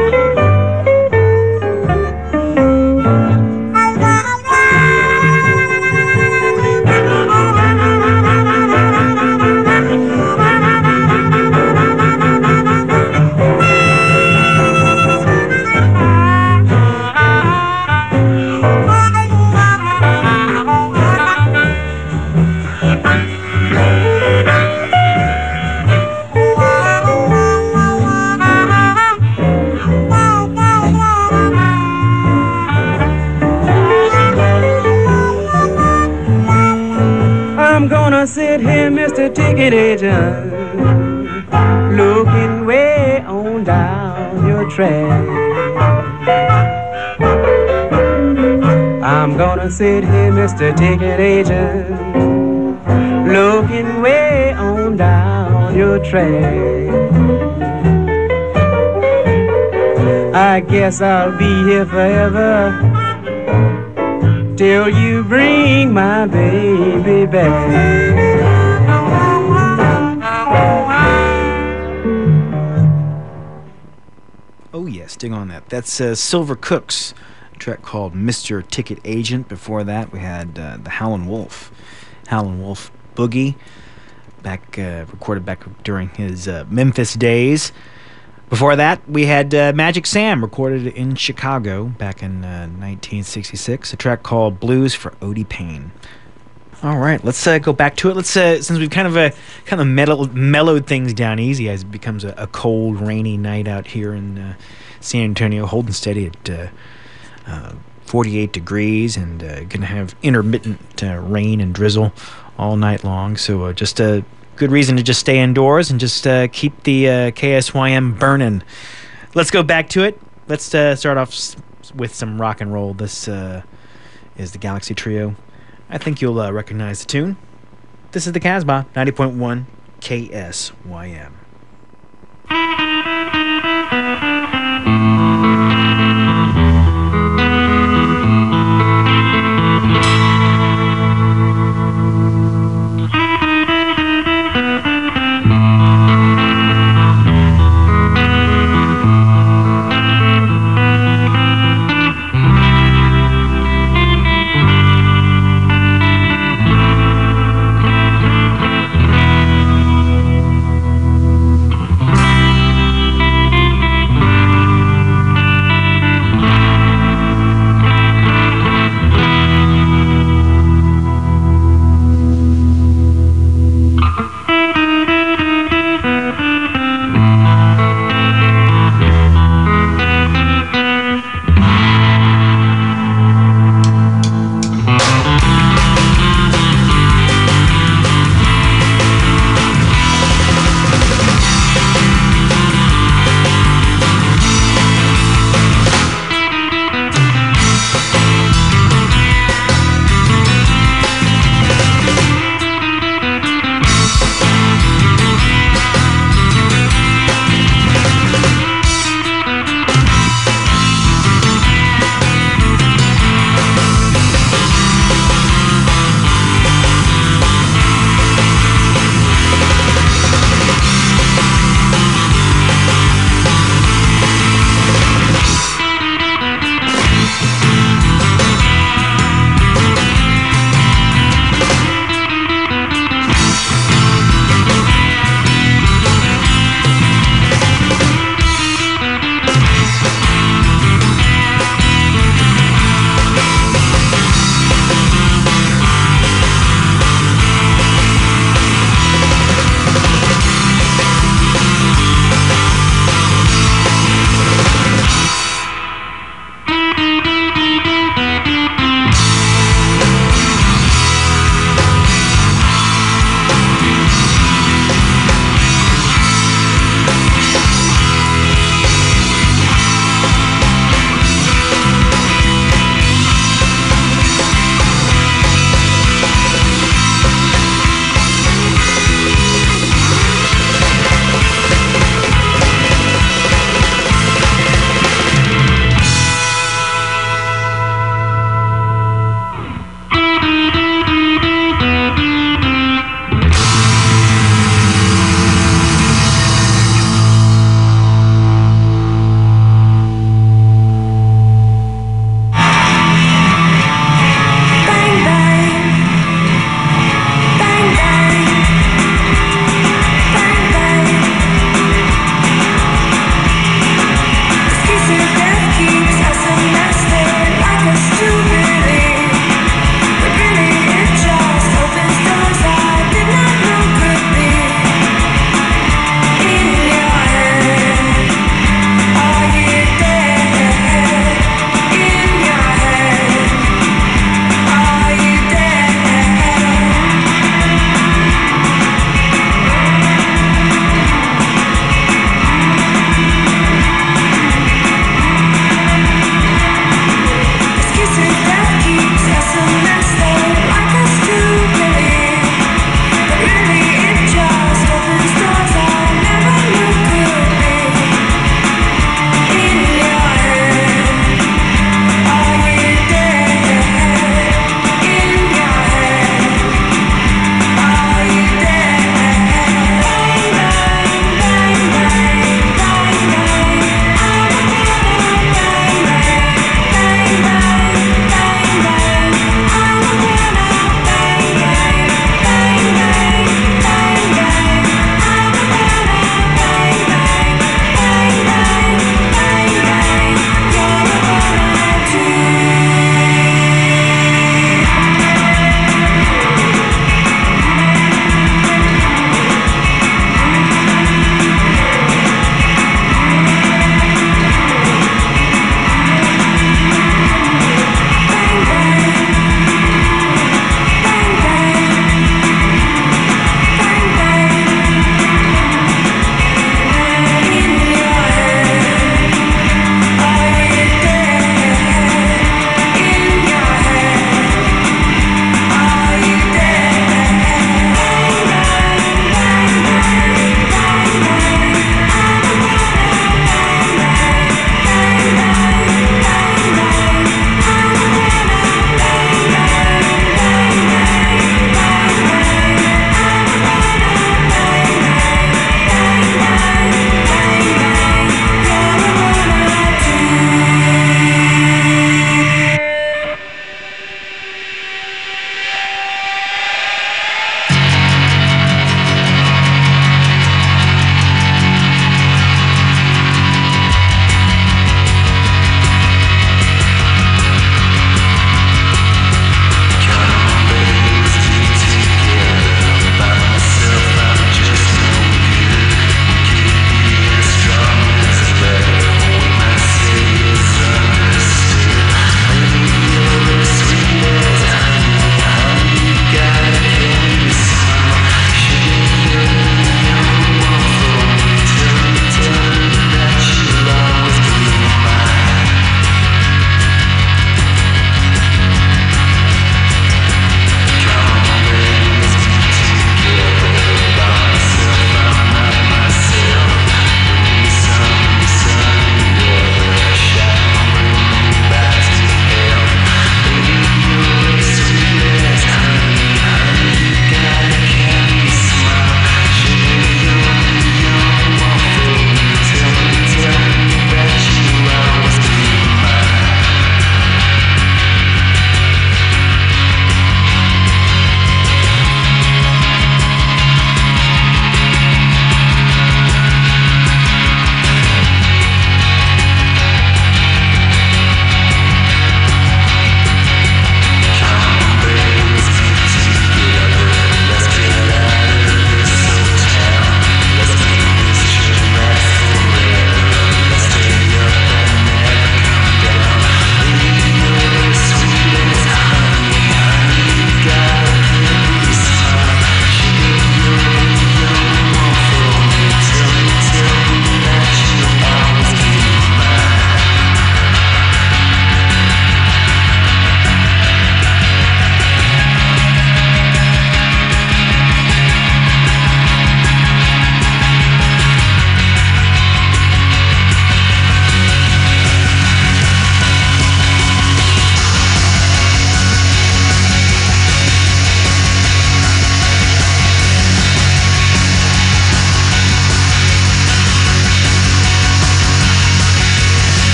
Sit here, Mister Ticket Agent, looking way on down your track. I'm gonna sit here, Mister Ticket Agent, looking way on down your track. I guess I'll be here forever till you bring my baby back. Oh yes, dig on that. That's uh, Silver Cooks, a track called Mister Ticket Agent. Before that, we had uh, the Howlin' Wolf, Howlin' Wolf Boogie, back uh, recorded back during his uh, Memphis days. Before that, we had uh, Magic Sam, recorded in Chicago back in uh, nineteen sixty-six, a track called Blues for Odie Payne. All right, let's uh, go back to it. Let's uh, since we've kind of uh, kind of mellowed, mellowed things down easy as it becomes a, a cold, rainy night out here in uh, San Antonio, holding steady at uh, uh, forty-eight degrees, and uh, gonna have intermittent uh, rain and drizzle all night long. So uh, just a good reason to just stay indoors and just uh, keep the uh, K S Y M burning. Let's go back to it. Let's uh, start off s- with some rock and roll. This uh, is the Galaxy Trio. I think you'll uh, recognize the tune. This is the Casbah, ninety point one K S Y M.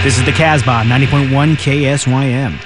This is the Casbah, ninety point one K S Y M.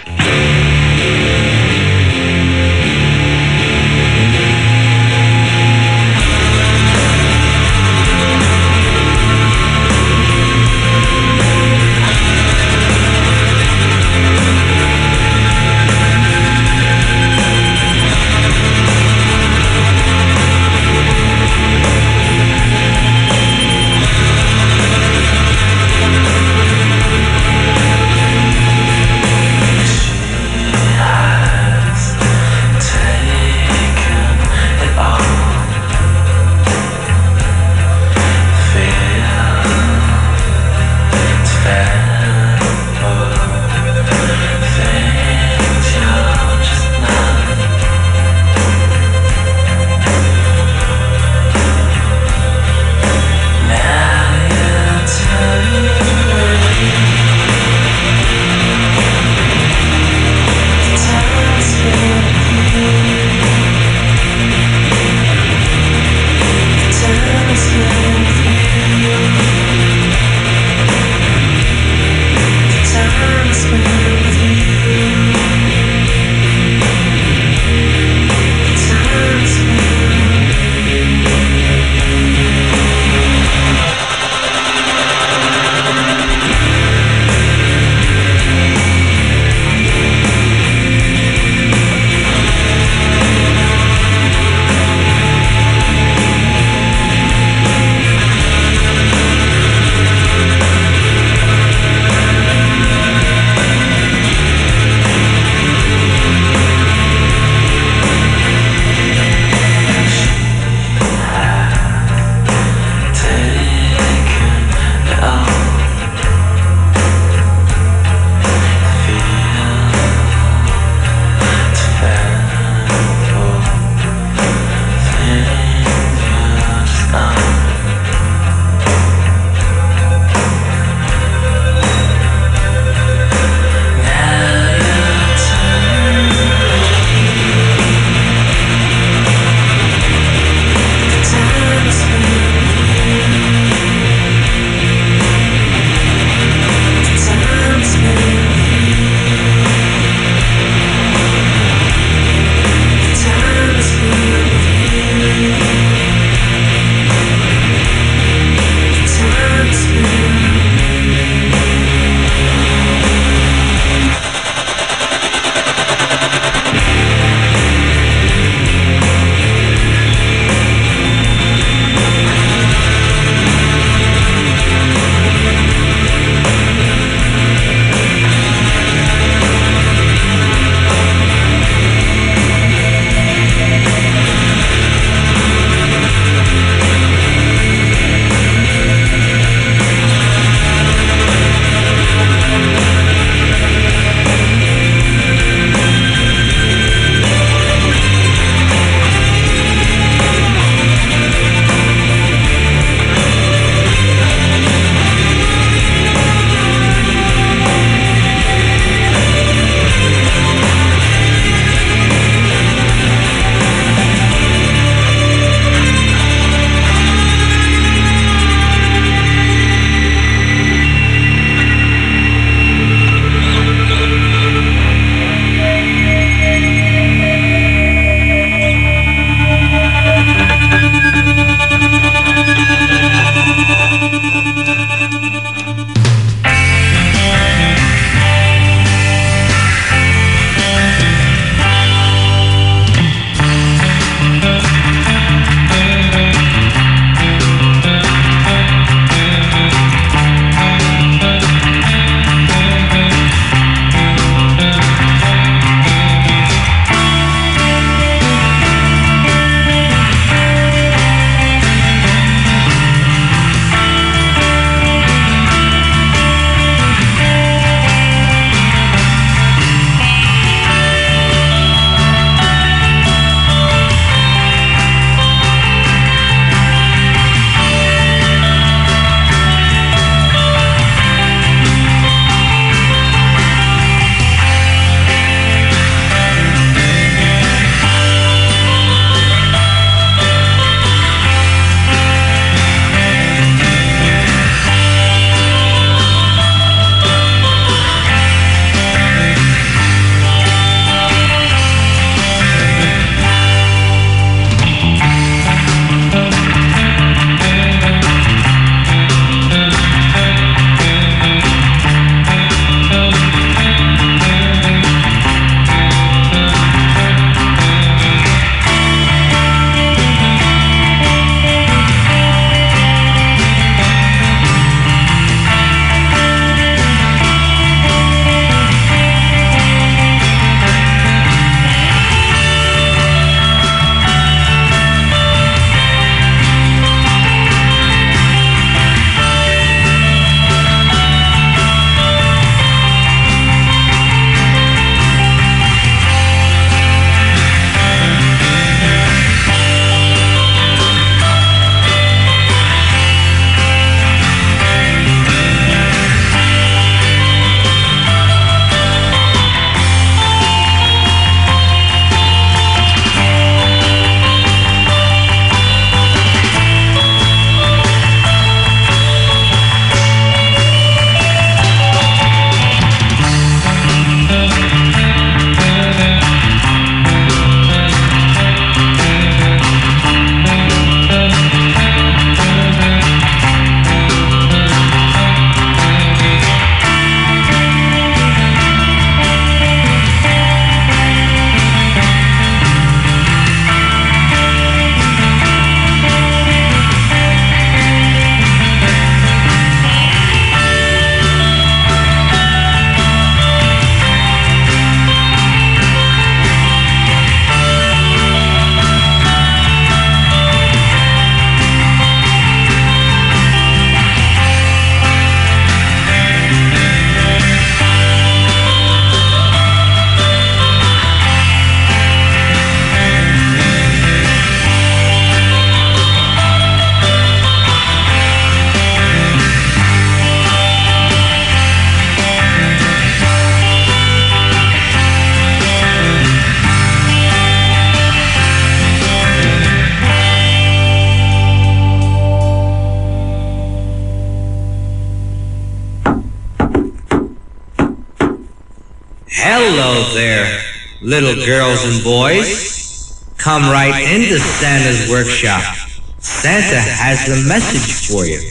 Hello there, little girls and boys. Come right into Santa's workshop. Santa has a message for you.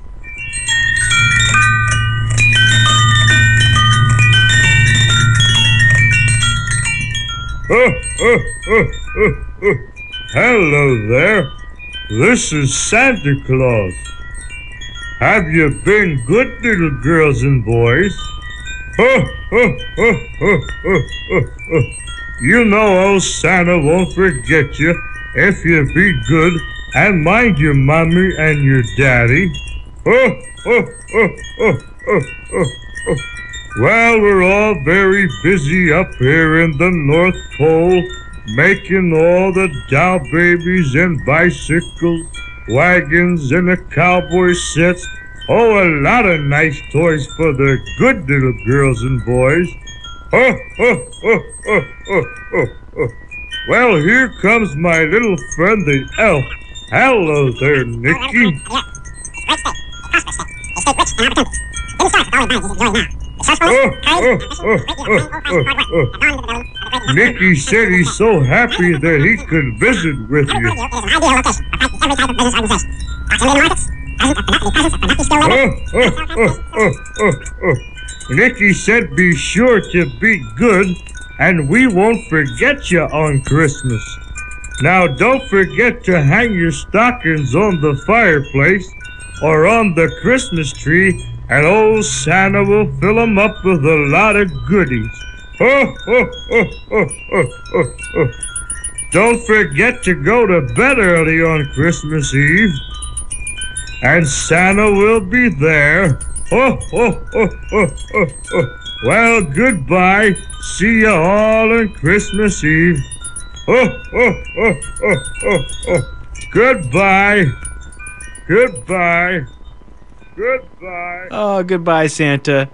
Oh, oh, oh, oh, oh. Hello there. This is Santa Claus. Have you been good, little girls and boys? Oh, oh, oh, oh, oh, oh, oh. You know old Santa won't forget you if you be good and mind your mommy and your daddy. Oh, oh, oh, oh, oh, oh, oh. Well, we're all very busy up here in the North Pole, making all the doll babies and bicycles, wagons and the cowboy sets. Oh, a lot of nice toys for the good little girls and boys. Oh, oh, oh, oh, oh, oh, oh. Well, here comes my little friend the elf. Hello there, Nicky. Oh, oh, oh, oh, oh, oh. Nicky said he's so happy that he could visit with you. Oh, oh, oh, oh, oh, oh. Nicky said be sure to be good and we won't forget you on Christmas. Now don't forget to hang your stockings on the fireplace or on the Christmas tree, and old Santa will fill 'em up with a lot of goodies. Oh, oh, oh, oh, oh, oh, oh. Don't forget to go to bed early on Christmas Eve, and Santa will be there. Oh, oh, oh, oh, oh, oh. Well, goodbye. See you all on Christmas Eve. Oh, oh, oh, oh, oh, oh. Goodbye. Goodbye. Goodbye. Oh, goodbye, Santa.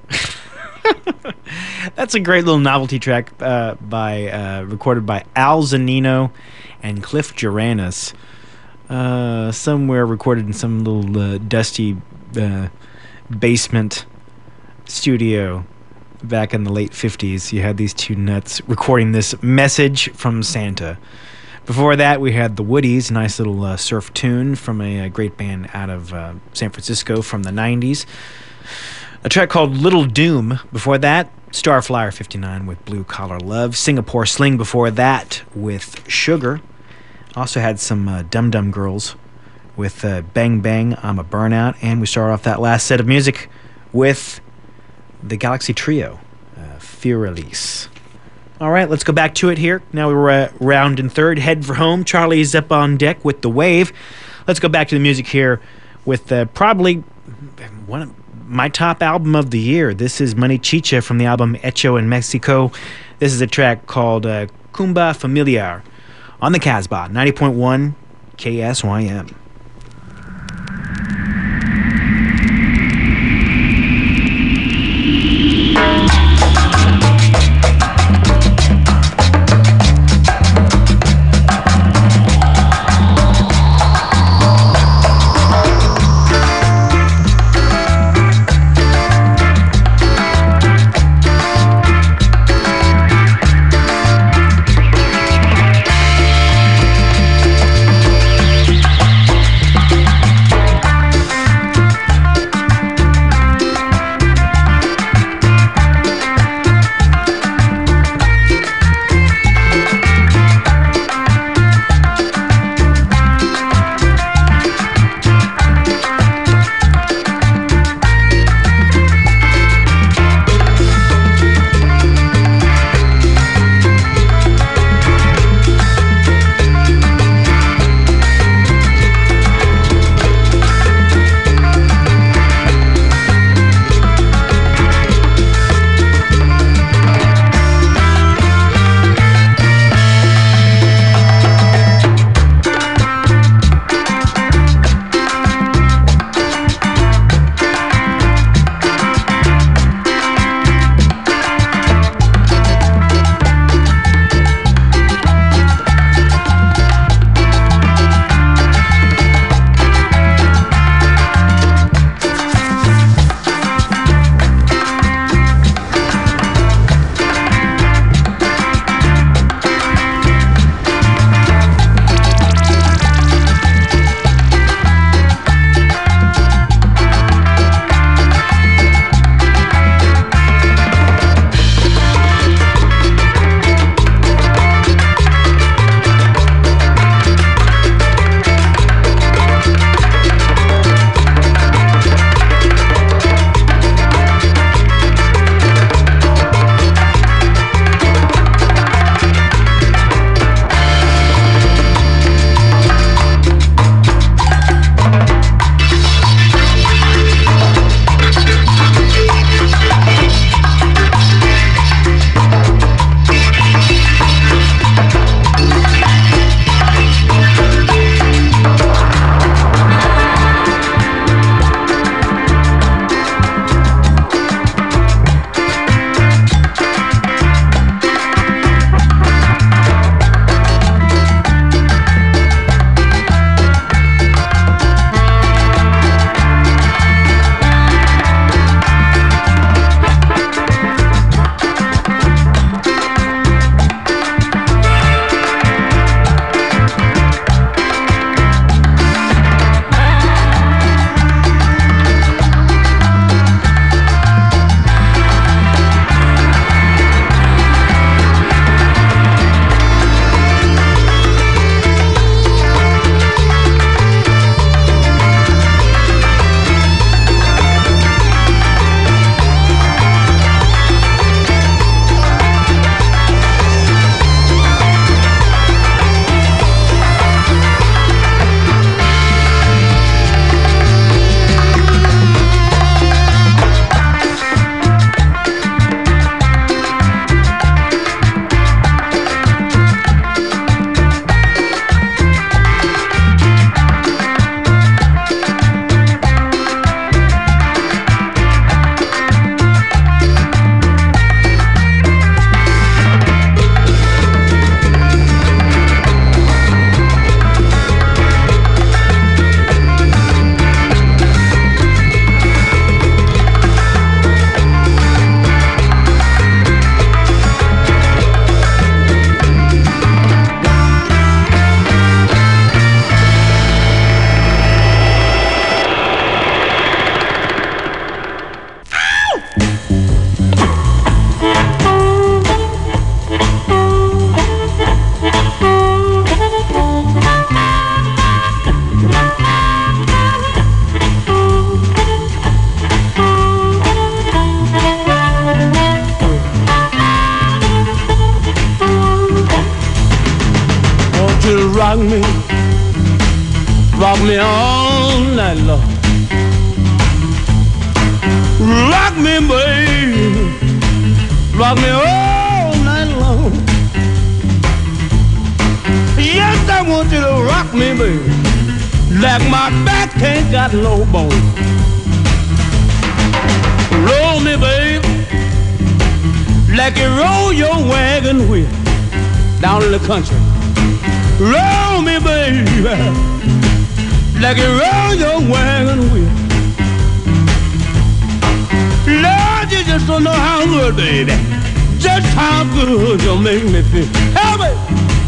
That's a great little novelty track uh, by uh, recorded by Al Zanino and Cliff Jaranis. Uh, somewhere recorded in some little uh, dusty uh, basement studio back in the late fifties. You had these two nuts recording this message from Santa. Before that, we had the Woodies, a nice little uh, surf tune from a, a great band out of uh, San Francisco from the nineties. A track called Little Doom. Before that, Starflyer fifty-nine with Blue Collar Love. Singapore Sling before that with Sugar. Also had some uh, Dum Dum Girls with uh, Bang Bang, I'm a Burnout. And we started off that last set of music with the Galaxy Trio, uh, Fear Release. All right, let's go back to it here. Now we're uh, round in third, head for home. Charlie's up on deck with The Wave. Let's go back to the music here with uh, probably one of my top album of the year. This is Money Chicha from the album Hecho in Mexico. This is a track called uh, Cumba Familiar on the Casbah, ninety point one K S Y M. rock me all night long. Rock me, baby, rock me all night long. Yes, I want you to rock me, baby, like my back ain't got no bone. Roll me, baby, like you roll your wagon wheel down in the country. Roll me, baby, like you roll your wagon wheel. Lord, you just don't know how good, baby, just how good you make me feel. Help me.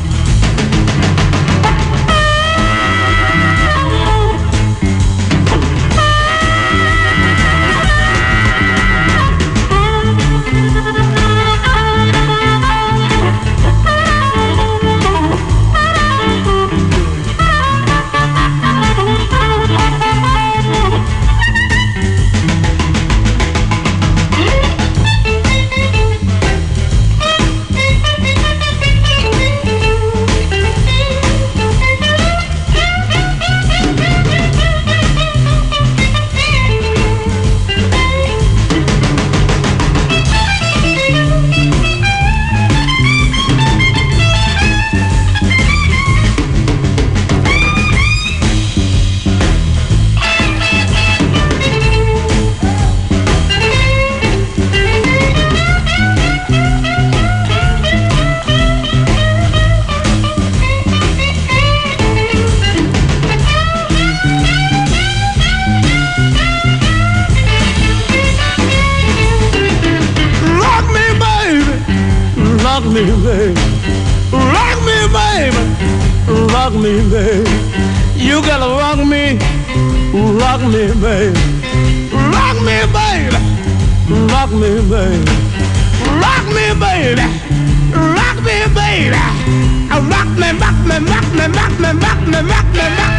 Rock me, baby, rock me, baby, rock me, baby. You gotta rock me, rock me, baby, rock me, baby, rock me, baby, rock me, baby, rock me, baby, rock me, rock me, rock me, rock me, rock me, rock me, rock.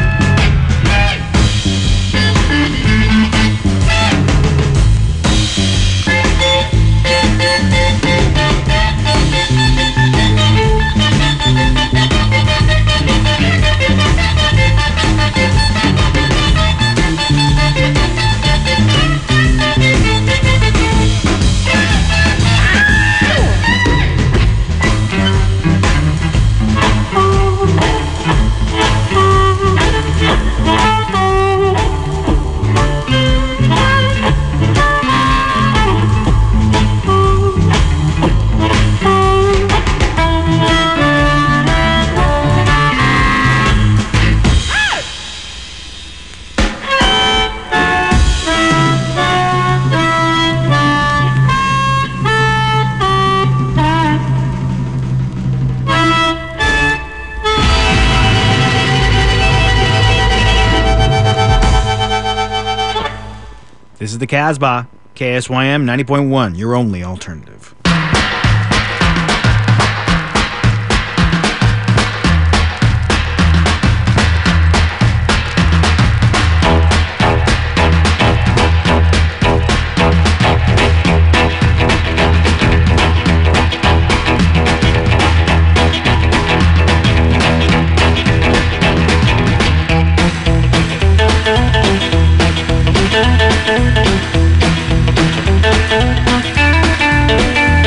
This is the Casbah, K S Y M ninety point one, your only alternative. Thank you.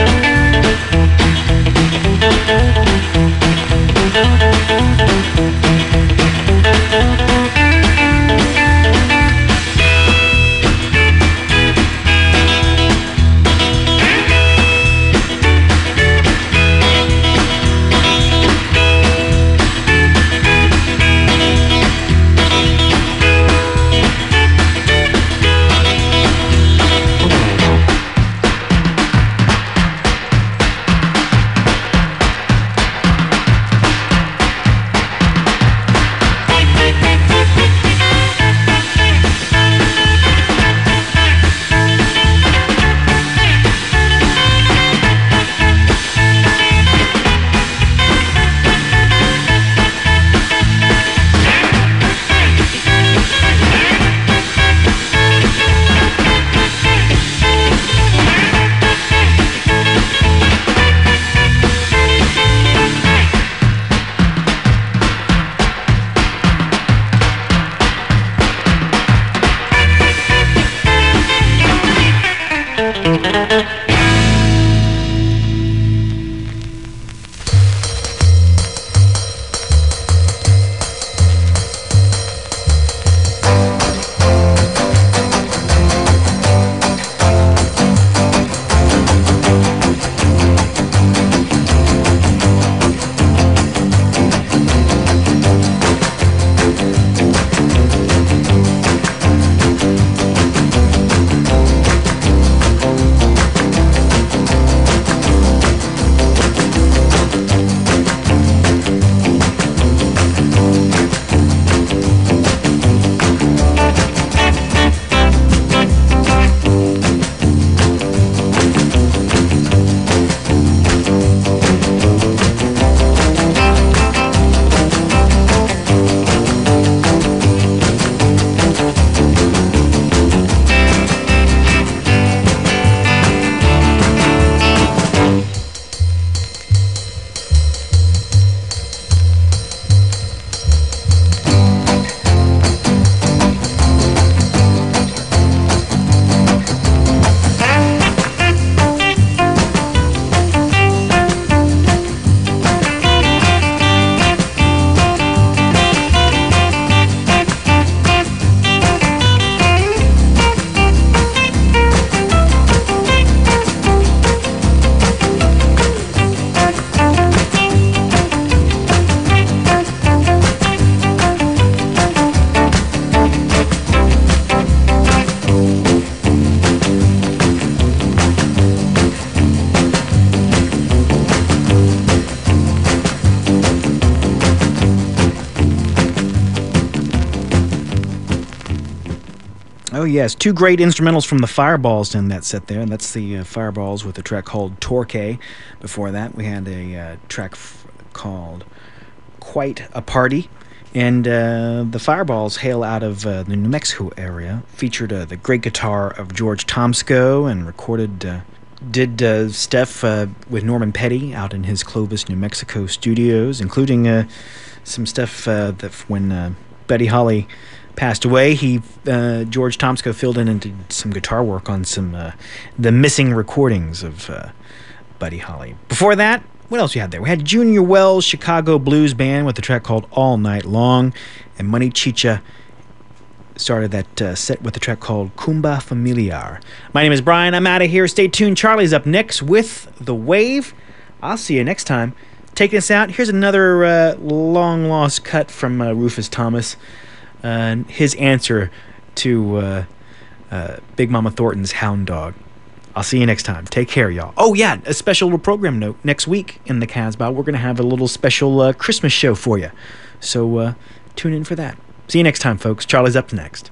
Oh, yes. Two great instrumentals from the Fireballs in that set there. And that's the uh, Fireballs with a track called Torque. Before that, we had a uh, track f- called Quite a Party. And uh, the Fireballs hail out of uh, the New Mexico area. Featured uh, the great guitar of George Tomsko and recorded... Uh, did uh, Steph uh, with Norman Petty out in his Clovis, New Mexico studios, including uh, some stuff uh, that when uh, Buddy Holly passed away, he uh, George Tomsko filled in and did some guitar work on some uh, the missing recordings of uh, Buddy Holly. Before that, what else we had there? We had Junior Wells Chicago Blues Band with a track called All Night Long, and Money Chicha started that uh, set with a track called Kumba Familiar. My name is Brian. I'm out of here. Stay tuned. Charlie's up next with The Wave. I'll see you next time. Taking us out, here's another uh, long-lost cut from uh, Rufus Thomas. Uh, his answer to uh, uh, Big Mama Thornton's Hound Dog. I'll see you next time. Take care, y'all. Oh, yeah, a special little program note. Next week in the Casbah, we're going to have a little special uh, Christmas show for you. So uh, tune in for that. See you next time, folks. Charlie's up next.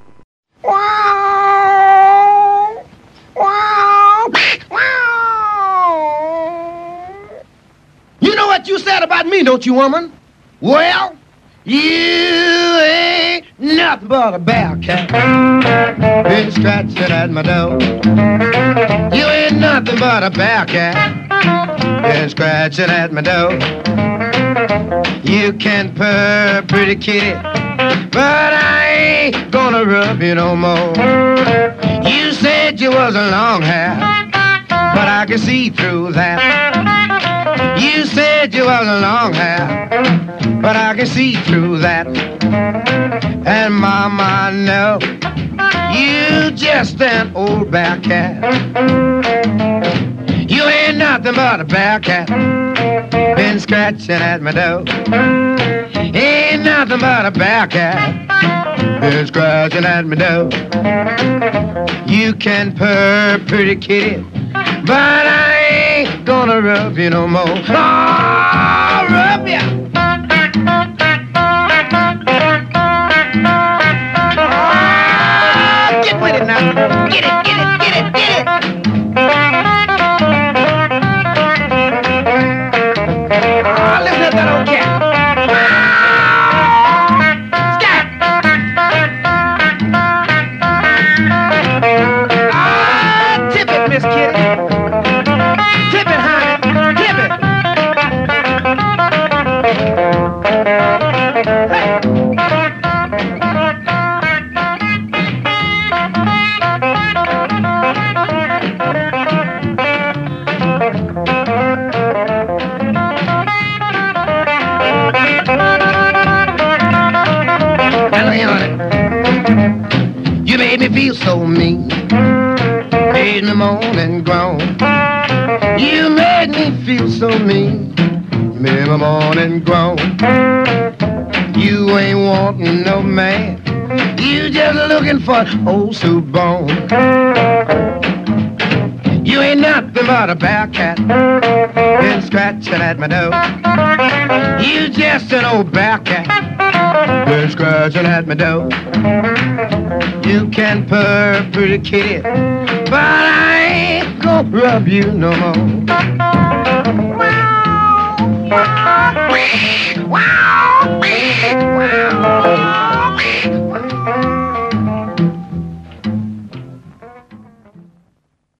You know what you said about me, don't you, woman? Well, you ain't nothing but a bear cat. Been scratching at my door. You ain't nothing but a bear cat. Been scratching at my door. You can purr, pretty kitty, but I ain't gonna rub you no more. You said you was a long hair, but I can see through that. You said you was a long hair, but I can see through that. And mama, no, you just an old bear cat. You ain't nothing but a bear cat. Been scratching at my door. Ain't nothing but a bear cat. Been scratching at my door. You can purr, pretty kitty, but I ain't gonna rub you no more. Oh, rub ya. Oh, get with it now. Get it, get it, get it, get it. Oh, listen to that old cat. Miss Kitty, tip it, honey, tip it. Hey. You made me feel so mean. Made me moan and groan. You made me feel so mean. Made me moan and groan. You ain't wanting no man. You just looking for old soup bone. You ain't nothing but a bear cat. Been scratching at my door. You just an old bear cat. Been scratching at my door. You can purr, pretty kitty, but I ain't gonna rub you no more. Wow, wow, wow, wow.